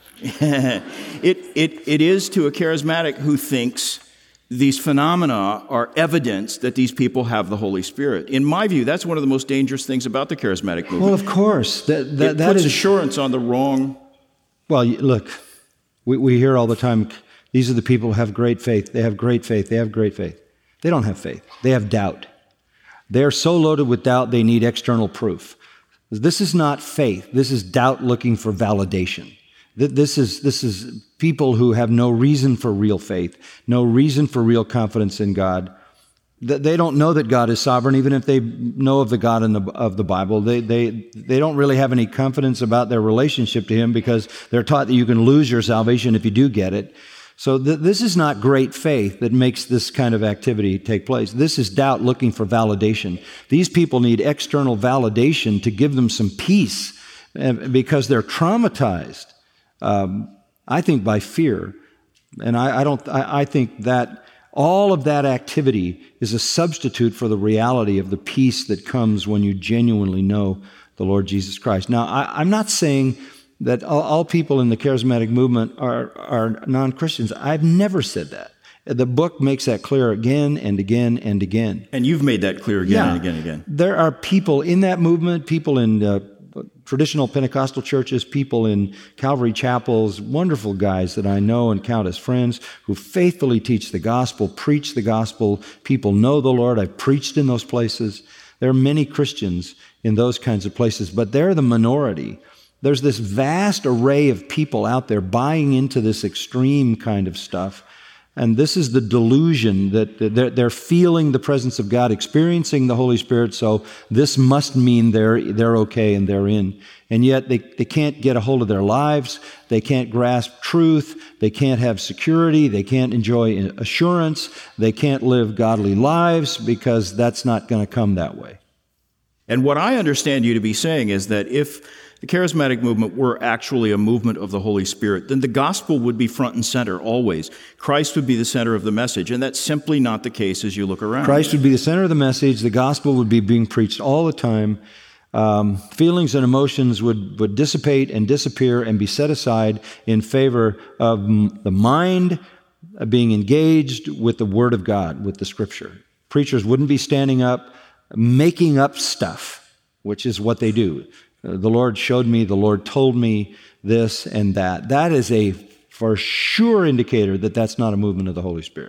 it, it, it is to a charismatic who thinks these phenomena are evidence that these people have the Holy Spirit. In my view, that's one of the most dangerous things about the charismatic movement. Well, of course. That, that, it that puts is, assurance on the wrong... Well, look, we, we hear all the time, these are the people who have great faith. They have great faith. They have great faith. They don't have faith. They have doubt. They're so loaded with doubt, they need external proof. This is not faith. This is doubt looking for validation. This is, this is people who have no reason for real faith, no reason for real confidence in God. They don't know that God is sovereign, even if they know of the God in the, of the Bible. They, they, they don't really have any confidence about their relationship to Him because they're taught that you can lose your salvation if you do get it. So th- this is not great faith that makes this kind of activity take place. This is doubt looking for validation. These people need external validation to give them some peace because they're traumatized. Um, I think by fear, and I, I don't. I, I think that all of that activity is a substitute for the reality of the peace that comes when you genuinely know the Lord Jesus Christ. Now, I, I'm not saying that all, all people in the charismatic movement are are non-Christians. I've never said that. The book makes that clear again and again and again. And you've made that clear again yeah, and again and again. There are people in that movement, people in uh, traditional Pentecostal churches, people in Calvary chapels, wonderful guys that I know and count as friends who faithfully teach the gospel, preach the gospel. People know the Lord. I've preached in those places. There are many Christians in those kinds of places, but they're the minority. There's this vast array of people out there buying into this extreme kind of stuff. And this is the delusion that they're, they're feeling the presence of God, experiencing the Holy Spirit, so this must mean they're, they're okay and they're in. And yet they, they can't get a hold of their lives, they can't grasp truth, they can't have security, they can't enjoy assurance, they can't live godly lives because that's not going to come that way. And what I understand you to be saying is that if the charismatic movement were actually a movement of the Holy Spirit, then the gospel would be front and center always. Christ would be the center of the message, and that's simply not the case as you look around. Christ would be the center of the message. The gospel would be being preached all the time. Um, feelings and emotions would, would dissipate and disappear and be set aside in favor of m- the mind being engaged with the Word of God, with the Scripture. Preachers wouldn't be standing up, making up stuff, which is what they do. The Lord showed me, the Lord told me this and that. That is a for sure indicator that that's not a movement of the Holy Spirit.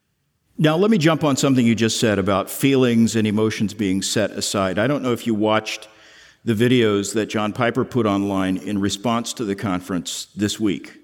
Now, let me jump on something you just said about feelings and emotions being set aside. I don't know if you watched the videos that John Piper put online in response to the conference this week.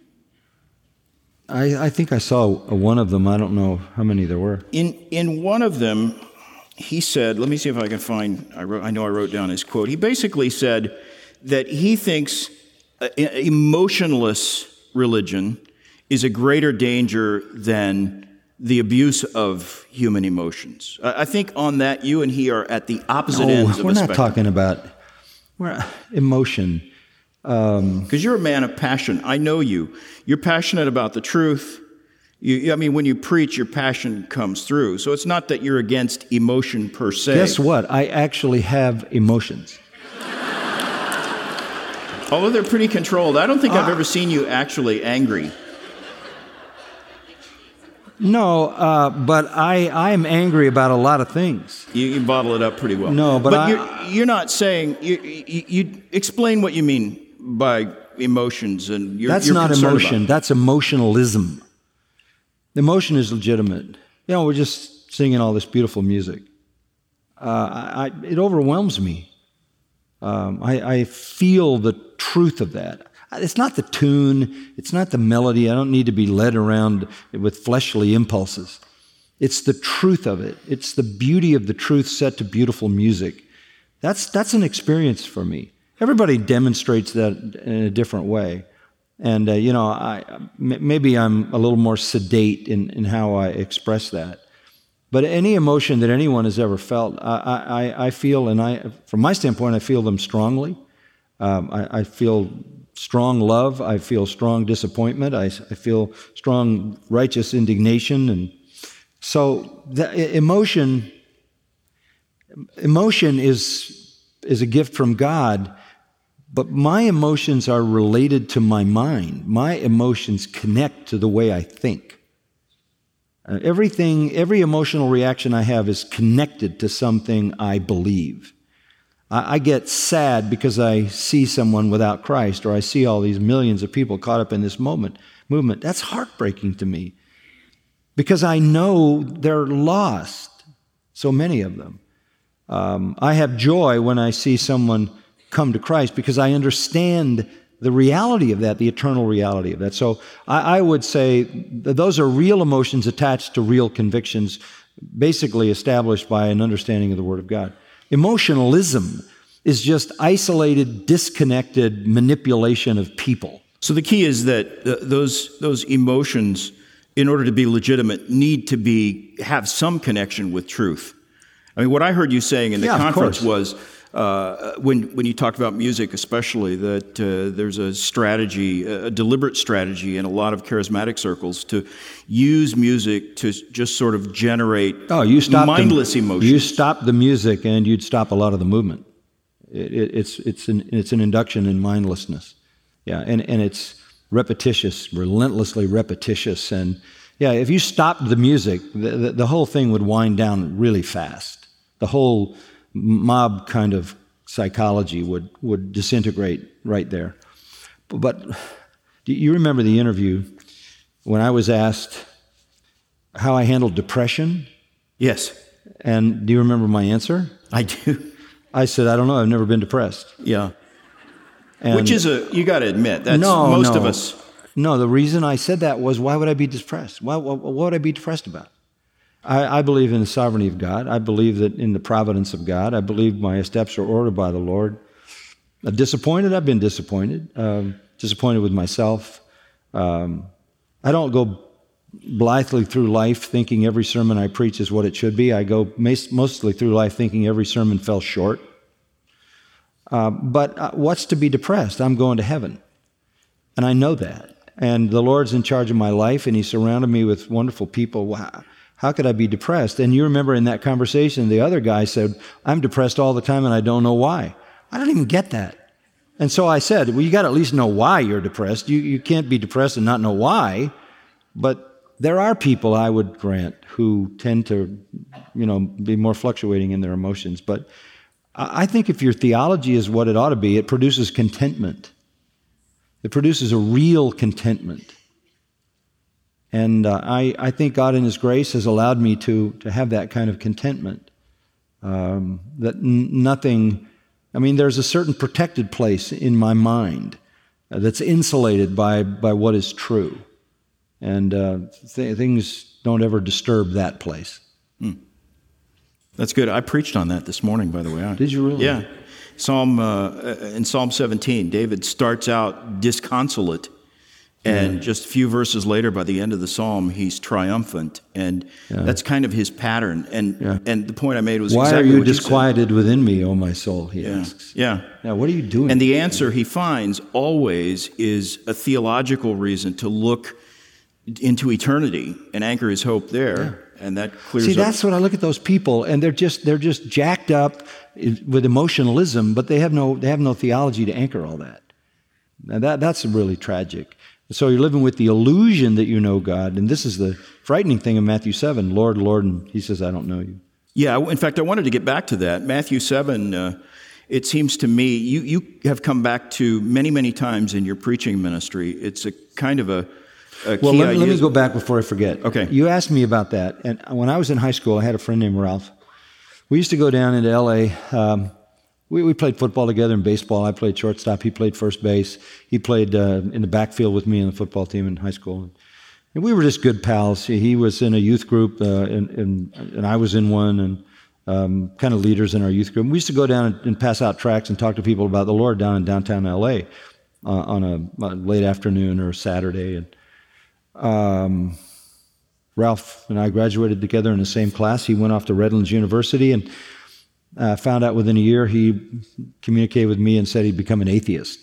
I, I think I saw one of them. I don't know how many there were. In, in one of them, he said, let me see if I can find, I, wrote, I know I wrote down his quote. He basically said that he thinks emotionless religion is a greater danger than the abuse of human emotions. I think on that, you and he are at the opposite no, ends of we're the not spectrum. talking about we're, emotion. Because um, you're a man of passion. I know you. You're passionate about the truth. You, I mean, when you preach, your passion comes through. So it's not that you're against emotion per se. Guess what? I actually have emotions. Although they're pretty controlled. I don't think uh, I've ever seen you actually angry. No, uh, but I, I am angry about a lot of things. You, you bottle it up pretty well. No, but, but I, you're, you're not saying, you, you, you explain what you mean by emotions. And you're, That's you're not concerned emotion, about. That's emotionalism. Emotion is legitimate. You know, we're just singing all this beautiful music. Uh, I, I, it overwhelms me. Um, I, I feel the truth of that. It's not the tune, it's not the melody. I don't need to be led around with fleshly impulses. It's the truth of it. It's the beauty of the truth set to beautiful music. That's, that's an experience for me. Everybody demonstrates that in a different way. And, uh, you know, I, maybe I'm a little more sedate in, in how I express that. But any emotion that anyone has ever felt, I, I, I feel, and I, from my standpoint, I feel them strongly. Um, I, I feel strong love. I feel strong disappointment. I, I feel strong righteous indignation. And so the emotion, emotion is, is a gift from God, but my emotions are related to my mind. My emotions connect to the way I think. Uh, everything, every emotional reaction I have is connected to something I believe. I, I get sad because I see someone without Christ, or I see all these millions of people caught up in this moment, movement. That's heartbreaking to me because I know they're lost, so many of them. Um, I have joy when I see someone come to Christ because I understand the reality of that, the eternal reality of that. So I, I would say that those are real emotions attached to real convictions, basically established by an understanding of the Word of God. Emotionalism is just isolated, disconnected manipulation of people. So the key is that th- those those emotions, in order to be legitimate, need to be have some connection with truth. I mean, what I heard you saying in the yeah, conference was, uh, when when you talked about music especially, that uh, there's a strategy, a deliberate strategy in a lot of charismatic circles to use music to just sort of generate oh, you stop mindless the, emotions. You stop the music and you'd stop a lot of the movement. It, it, it's, it's, an, it's an induction in mindlessness. Yeah, and, and it's repetitious, relentlessly repetitious. And yeah, if you stopped the music, the, the, the whole thing would wind down really fast. The whole mob kind of psychology would, would disintegrate right there. But do you remember the interview when I was asked how I handled depression? Yes. And do you remember my answer? I do. I said, I don't know, I've never been depressed. Yeah. And Which is a, you got to admit, that's no, most no. of us. No, the reason I said that was, why would I be depressed? Why, what, what would I be depressed about? I, I believe in the sovereignty of God. I believe that in the providence of God. I believe my steps are ordered by the Lord. Uh, disappointed? I've been disappointed. Um, disappointed with myself. Um, I don't go blithely through life thinking every sermon I preach is what it should be. I go mostly through life thinking every sermon fell short. Uh, but uh, what's to be depressed? I'm going to heaven. And I know that. And the Lord's in charge of my life, and He surrounded me with wonderful people. Wow. How could I be depressed? And you remember in that conversation, the other guy said, I'm depressed all the time and I don't know why. I don't even get that. And so I said, well, you got to at least know why you're depressed. You, you can't be depressed and not know why. But there are people, I would grant, who tend to, you know, be more fluctuating in their emotions. But I think if your theology is what it ought to be, it produces contentment. It produces a real contentment. And uh, I, I think God in His grace has allowed me to, to have that kind of contentment. Um, that n- nothing, I mean, there's a certain protected place in my mind uh, that's insulated by, by what is true. And uh, th- things don't ever disturb that place. Hmm. That's good. I preached on that this morning, by the way. Did you really? Yeah. Psalm uh, in Psalm seventeen, David starts out disconsolate, and yeah. just a few verses later, by the end of the psalm, he's triumphant, and yeah. that's kind of his pattern. And yeah. and the point I made was, why exactly are you what disquieted you within me, O my soul? He yeah. asks. Yeah. Now, what are you doing? And the answer he finds always is a theological reason to look into eternity and anchor his hope there. Yeah. And that clears See, up. that's what I look at those people, and they're just they're just jacked up with emotionalism, but they have no they have no theology to anchor all that. Now that that's really tragic. So you're living with the illusion that you know God, and this is the frightening thing in Matthew seven. Lord, Lord, and he says, I don't know you. Yeah, in fact, I wanted to get back to that. Matthew seven, uh, it seems to me, you, you have come back to many, many times in your preaching ministry. It's a kind of a Uh, well, let, let me go back before I forget. Okay. You asked me about that. And when I was in high school, I had a friend named Ralph. We used to go down into L A. Um, we, we played football together and baseball. I played shortstop. He played first base. He played uh, in the backfield with me in the football team in high school. And we were just good pals. He was in a youth group, uh, and, and, and I was in one, and um, kind of leaders in our youth group. And we used to go down and, and pass out tracts and talk to people about the Lord down in downtown L A uh, on a, a late afternoon or a Saturday. And Um, Ralph and I graduated together in the same class. He went off to Redlands University, and uh, found out within a year he communicated with me and said he'd become an atheist.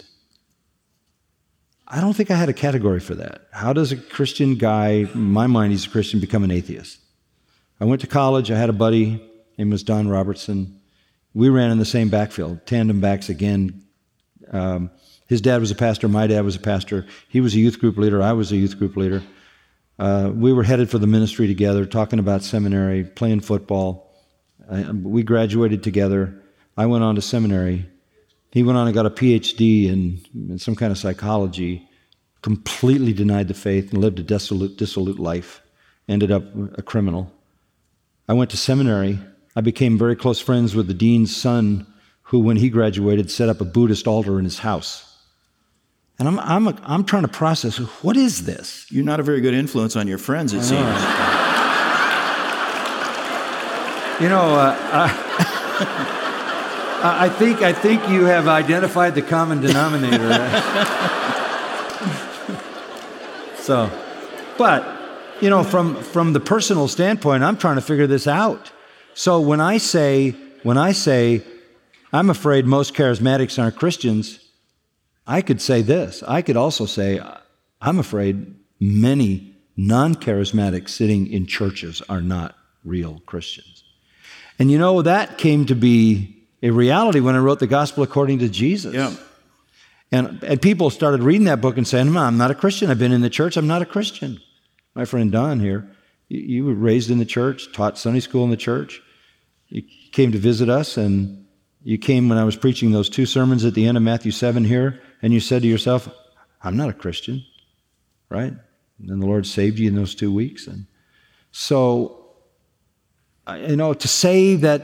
I don't think I had a category for that. How does a Christian guy, in my mind he's a Christian, become an atheist? I went to college. I had a buddy, his name was Don Robertson. We ran in the same backfield, tandem backs again. Um, His dad was a pastor. My dad was a pastor. He was a youth group leader. I was a youth group leader. Uh, we were headed for the ministry together, talking about seminary, playing football. Uh, we graduated together. I went on to seminary. He went on and got a P H D in, in some kind of psychology, completely denied the faith and lived a dissolute, dissolute life, ended up a criminal. I went to seminary. I became very close friends with the dean's son, who, when he graduated, set up a Buddhist altar in his house. And I'm I'm a, I'm trying to process, what is this? You're not a very good influence on your friends, it seems. You know, uh, I, I think I think you have identified the common denominator. So, but you know, from from the personal standpoint, I'm trying to figure this out. So when I say when I say I'm afraid most charismatics aren't Christians, I could say this. I could also say, I'm afraid many non-charismatics sitting in churches are not real Christians. And you know, that came to be a reality when I wrote the Gospel According to Jesus. Yeah. And, and people started reading that book and saying, I'm not a Christian. I've been in the church. I'm not a Christian. My friend Don here, you, you were raised in the church, taught Sunday school in the church. You came to visit us, and you came when I was preaching those two sermons at the end of Matthew seven here, and you said to yourself, I'm not a Christian, right? And then the Lord saved you in those two weeks. And so, you know, to say that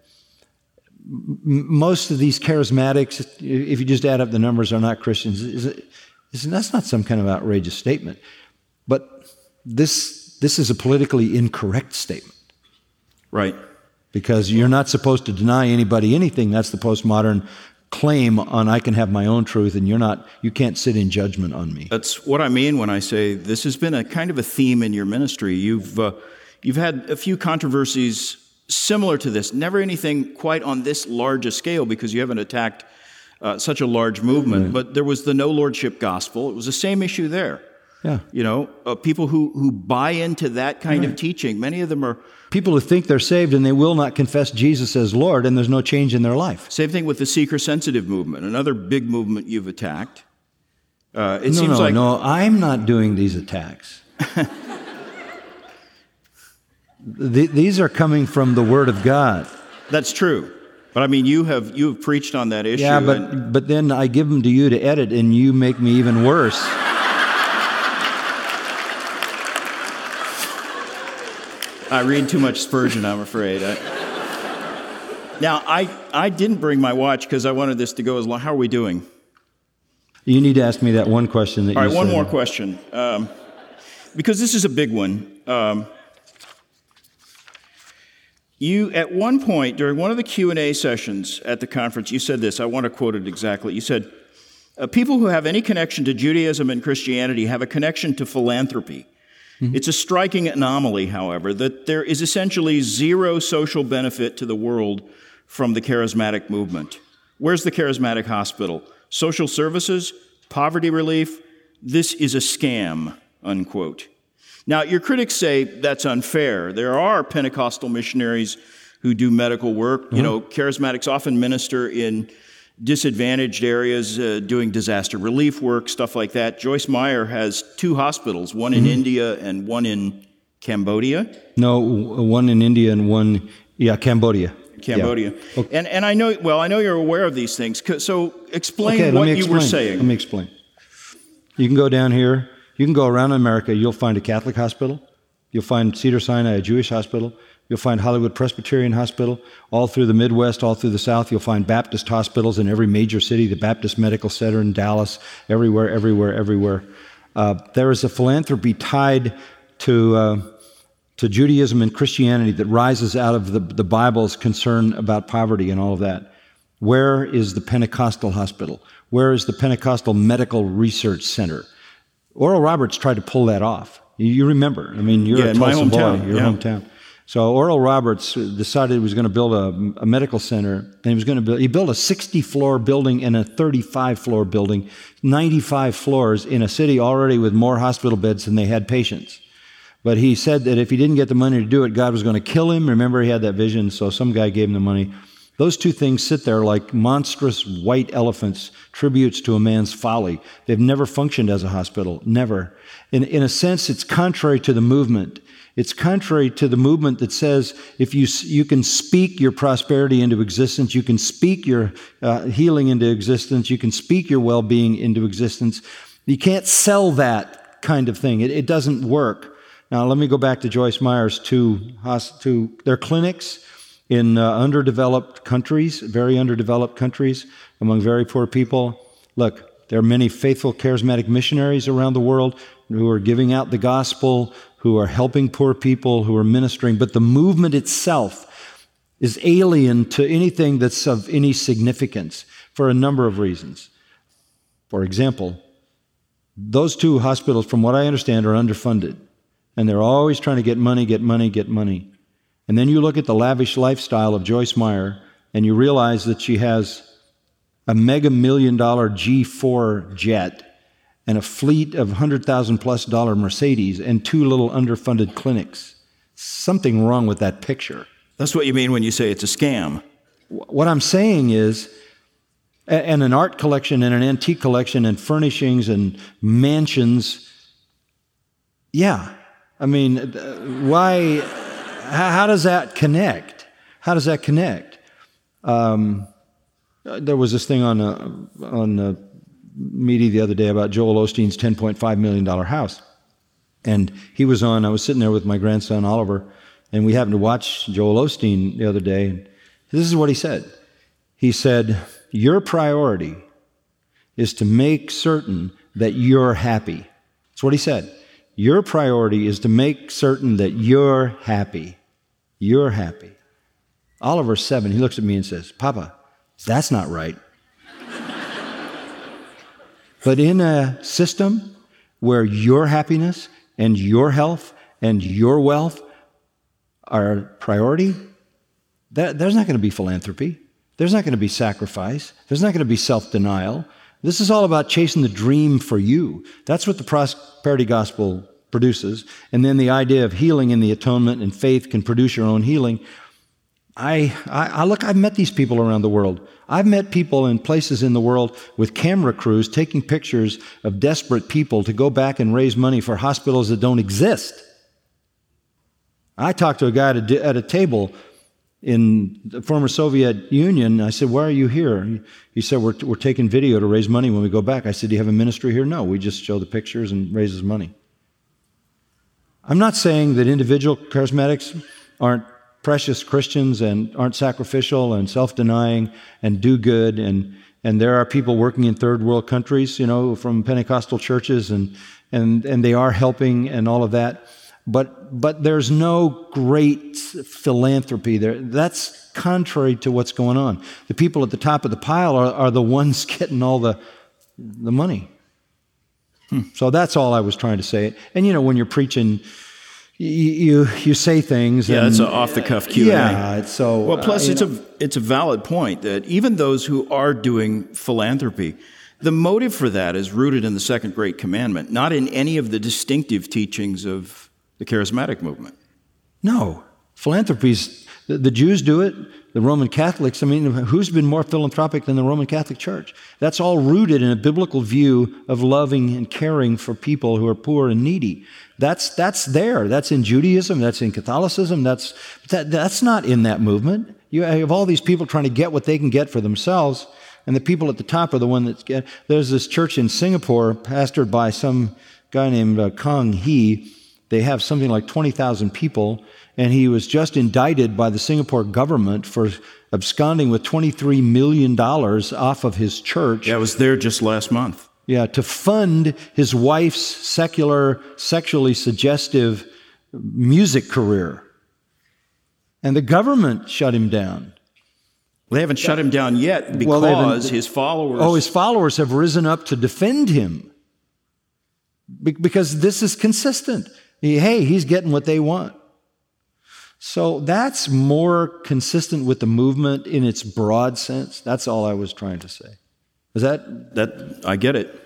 most of these charismatics, if you just add up the numbers, are not Christians, is, is that's not some kind of outrageous statement. But this this is a politically incorrect statement. Right. Because you're not supposed to deny anybody anything. That's the postmodern claim on I can have my own truth, and you're not, you can't sit in judgment on me. That's what I mean when I say this has been a kind of a theme in your ministry. You've uh, you've had a few controversies similar to this, never anything quite on this large a scale because you haven't attacked uh, such a large movement, right. But there was the no lordship gospel. It was the same issue there. Yeah. You know, uh, people who, who buy into that kind right. of teaching, many of them are people who think they're saved and they will not confess Jesus as Lord, and there's no change in their life. Same thing with the seeker-sensitive movement, another big movement you've attacked. Uh, it no, seems no, like no, I'm not doing these attacks. the, these are coming from the Word of God. That's true. But I mean, you have you have preached on that issue. Yeah, but and but then I give them to you to edit, and you make me even worse. I read too much Spurgeon, I'm afraid. I... Now, I, I didn't bring my watch because I wanted this to go as long. How are we doing? You need to ask me that one question that All you right, one said. more question. Um, because this is a big one. Um, You, at one point, during one of the Q and A sessions at the conference, you said this. I want to quote it exactly. You said, uh, people who have any connection to Judaism and Christianity have a connection to philanthropy. Mm-hmm. It's a striking anomaly, however, that there is essentially zero social benefit to the world from the charismatic movement. Where's the charismatic hospital? Social services? Poverty relief? This is a scam, unquote. Now, your critics say that's unfair. There are Pentecostal missionaries who do medical work. Mm-hmm. You know, charismatics often minister in disadvantaged areas, uh, doing disaster relief work, stuff like that. Joyce Meyer has two hospitals, one in mm-hmm. India and one in Cambodia. No, one in India and one, yeah, Cambodia. Cambodia. Yeah. Okay. And and I know, well, I know you're aware of these things. So explain okay, what you explain. were saying. Let me explain. You can go down here. You can go around America. You'll find a Catholic hospital. You'll find Cedars-Sinai, a Jewish hospital. You'll find Hollywood Presbyterian Hospital. All through the Midwest, all through the South, you'll find Baptist hospitals in every major city, the Baptist Medical Center in Dallas, everywhere, everywhere, everywhere. Uh, there is a philanthropy tied to uh, to Judaism and Christianity that rises out of the, the Bible's concern about poverty and all of that. Where is the Pentecostal hospital? Where is the Pentecostal Medical Research Center? Oral Roberts tried to pull that off. You, you remember. I mean, you're yeah, a Tulsa hometown. boy. Your yeah. hometown. So Oral Roberts decided he was going to build a, a medical center, and he was going to build. He built a sixty-floor building and a thirty-five-floor building, ninety-five floors in a city already with more hospital beds than they had patients. But he said that if he didn't get the money to do it, God was going to kill him. Remember, he had that vision, so some guy gave him the money. Those two things sit there like monstrous white elephants, tributes to a man's folly. They've never functioned as a hospital, never. In, in a sense, it's contrary to the movement. It's contrary to the movement that says if you you can speak your prosperity into existence, you can speak your uh, healing into existence, you can speak your well-being into existence. You can't sell that kind of thing. It, it doesn't work. Now, let me go back to Joyce Meyer's two, two their clinics in uh, underdeveloped countries, very underdeveloped countries, among very poor people. Look, there are many faithful charismatic missionaries around the world who are giving out the gospel, who are helping poor people, who are ministering, but the movement itself is alien to anything that's of any significance for a number of reasons. For example, those two hospitals, from what I understand, are underfunded, and they're always trying to get money, get money, get money. And then you look at the lavish lifestyle of Joyce Meyer, and you realize that she has a mega million dollar G four jet and a fleet of one hundred thousand plus dollar Mercedes and two little underfunded clinics. Something wrong with that picture. That's what you mean when you say it's a scam. What I'm saying is, and an art collection and an antique collection and furnishings and mansions, yeah. I mean, why, how does that connect? How does that connect? Um, there was this thing on a, on a media the other day about Joel Osteen's ten point five million dollars house. And he was on, I was sitting there with my grandson Oliver, and we happened to watch Joel Osteen the other day. This is what he said. He said, your priority is to make certain that you're happy. That's what he said. Your priority is to make certain that you're happy. You're happy. Oliver's seven. He looks at me and says, Papa, that's not right. But in a system where your happiness and your health and your wealth are priority, that, there's not going to be philanthropy. There's not going to be sacrifice. There's not going to be self-denial. This is all about chasing the dream for you. That's what the prosperity gospel produces. And then the idea of healing in the atonement and faith can produce your own healing. I, I, I look, I've met these people around the world. I've met people in places in the world with camera crews taking pictures of desperate people to go back and raise money for hospitals that don't exist. I talked to a guy at a, at a table in the former Soviet Union. I said, why are you here? He, he said, we're, we're taking video to raise money when we go back. I said, do you have a ministry here? No, we just show the pictures and raises money. I'm not saying that individual charismatics aren't precious Christians and aren't sacrificial and self-denying and do good. And, and there are people working in third world countries, you know, from Pentecostal churches, and, and, and they are helping and all of that. but but there's no great philanthropy there. That's contrary to what's going on. The people at the top of the pile are, are the ones getting all the the money. Hmm. So that's all I was trying to say. And you know, when you're preaching, you you, you say things. Yeah, and, it's an off-the-cuff Q and A. Yeah, it's so. Well, plus uh, it's know. a it's a valid point that even those who are doing philanthropy, the motive for that is rooted in the second great commandment, not in any of the distinctive teachings of the charismatic movement. No, philanthropies. The, the Jews do it. The Roman Catholics. I mean, who's been more philanthropic than the Roman Catholic Church? That's all rooted in a biblical view of loving and caring for people who are poor and needy. That's that's there. That's in Judaism. That's in Catholicism. That's that, that's not in that movement. You have all these people trying to get what they can get for themselves, and the people at the top are the one that's get. There's this church in Singapore, pastored by some guy named uh, Kong Hee. They have something like twenty thousand people, and he was just indicted by the Singapore government for absconding with twenty-three million dollars off of his church. Yeah, I was there just last month. Yeah, to fund his wife's secular, sexually suggestive music career. And the government shut him down. Well, they haven't shut him down yet because well, his followers... Oh, his followers have risen up to defend him. Be- because this is consistent. Hey, he's getting what they want. So that's more consistent with the movement in its broad sense. That's all I was trying to say. Is that? That I get it.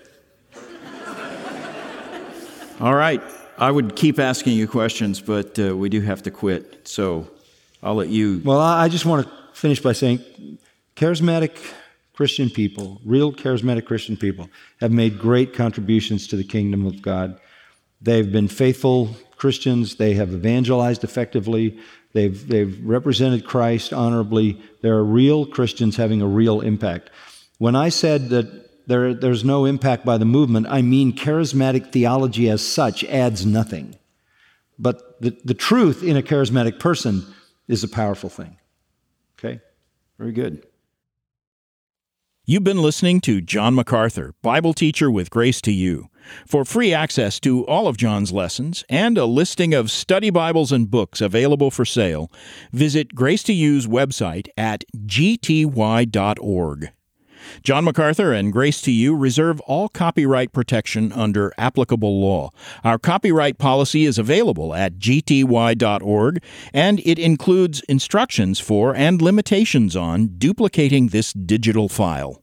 All right. I would keep asking you questions, but uh, we do have to quit. So I'll let you... Well, I just want to finish by saying charismatic Christian people, real charismatic Christian people, have made great contributions to the kingdom of God. They've been faithful Christians. They have evangelized effectively. They've, they've represented Christ honorably. There are real Christians having a real impact. When I said that there, there's no impact by the movement, I mean charismatic theology as such adds nothing. But the, the truth in a charismatic person is a powerful thing. Okay? Very good. You've been listening to John MacArthur, Bible teacher with Grace to You. For free access to all of John's lessons and a listing of study Bibles and books available for sale, visit Grace to You's website at g t y dot org. John MacArthur and Grace to You reserve all copyright protection under applicable law. Our copyright policy is available at g t y dot org, and it includes instructions for and limitations on duplicating this digital file.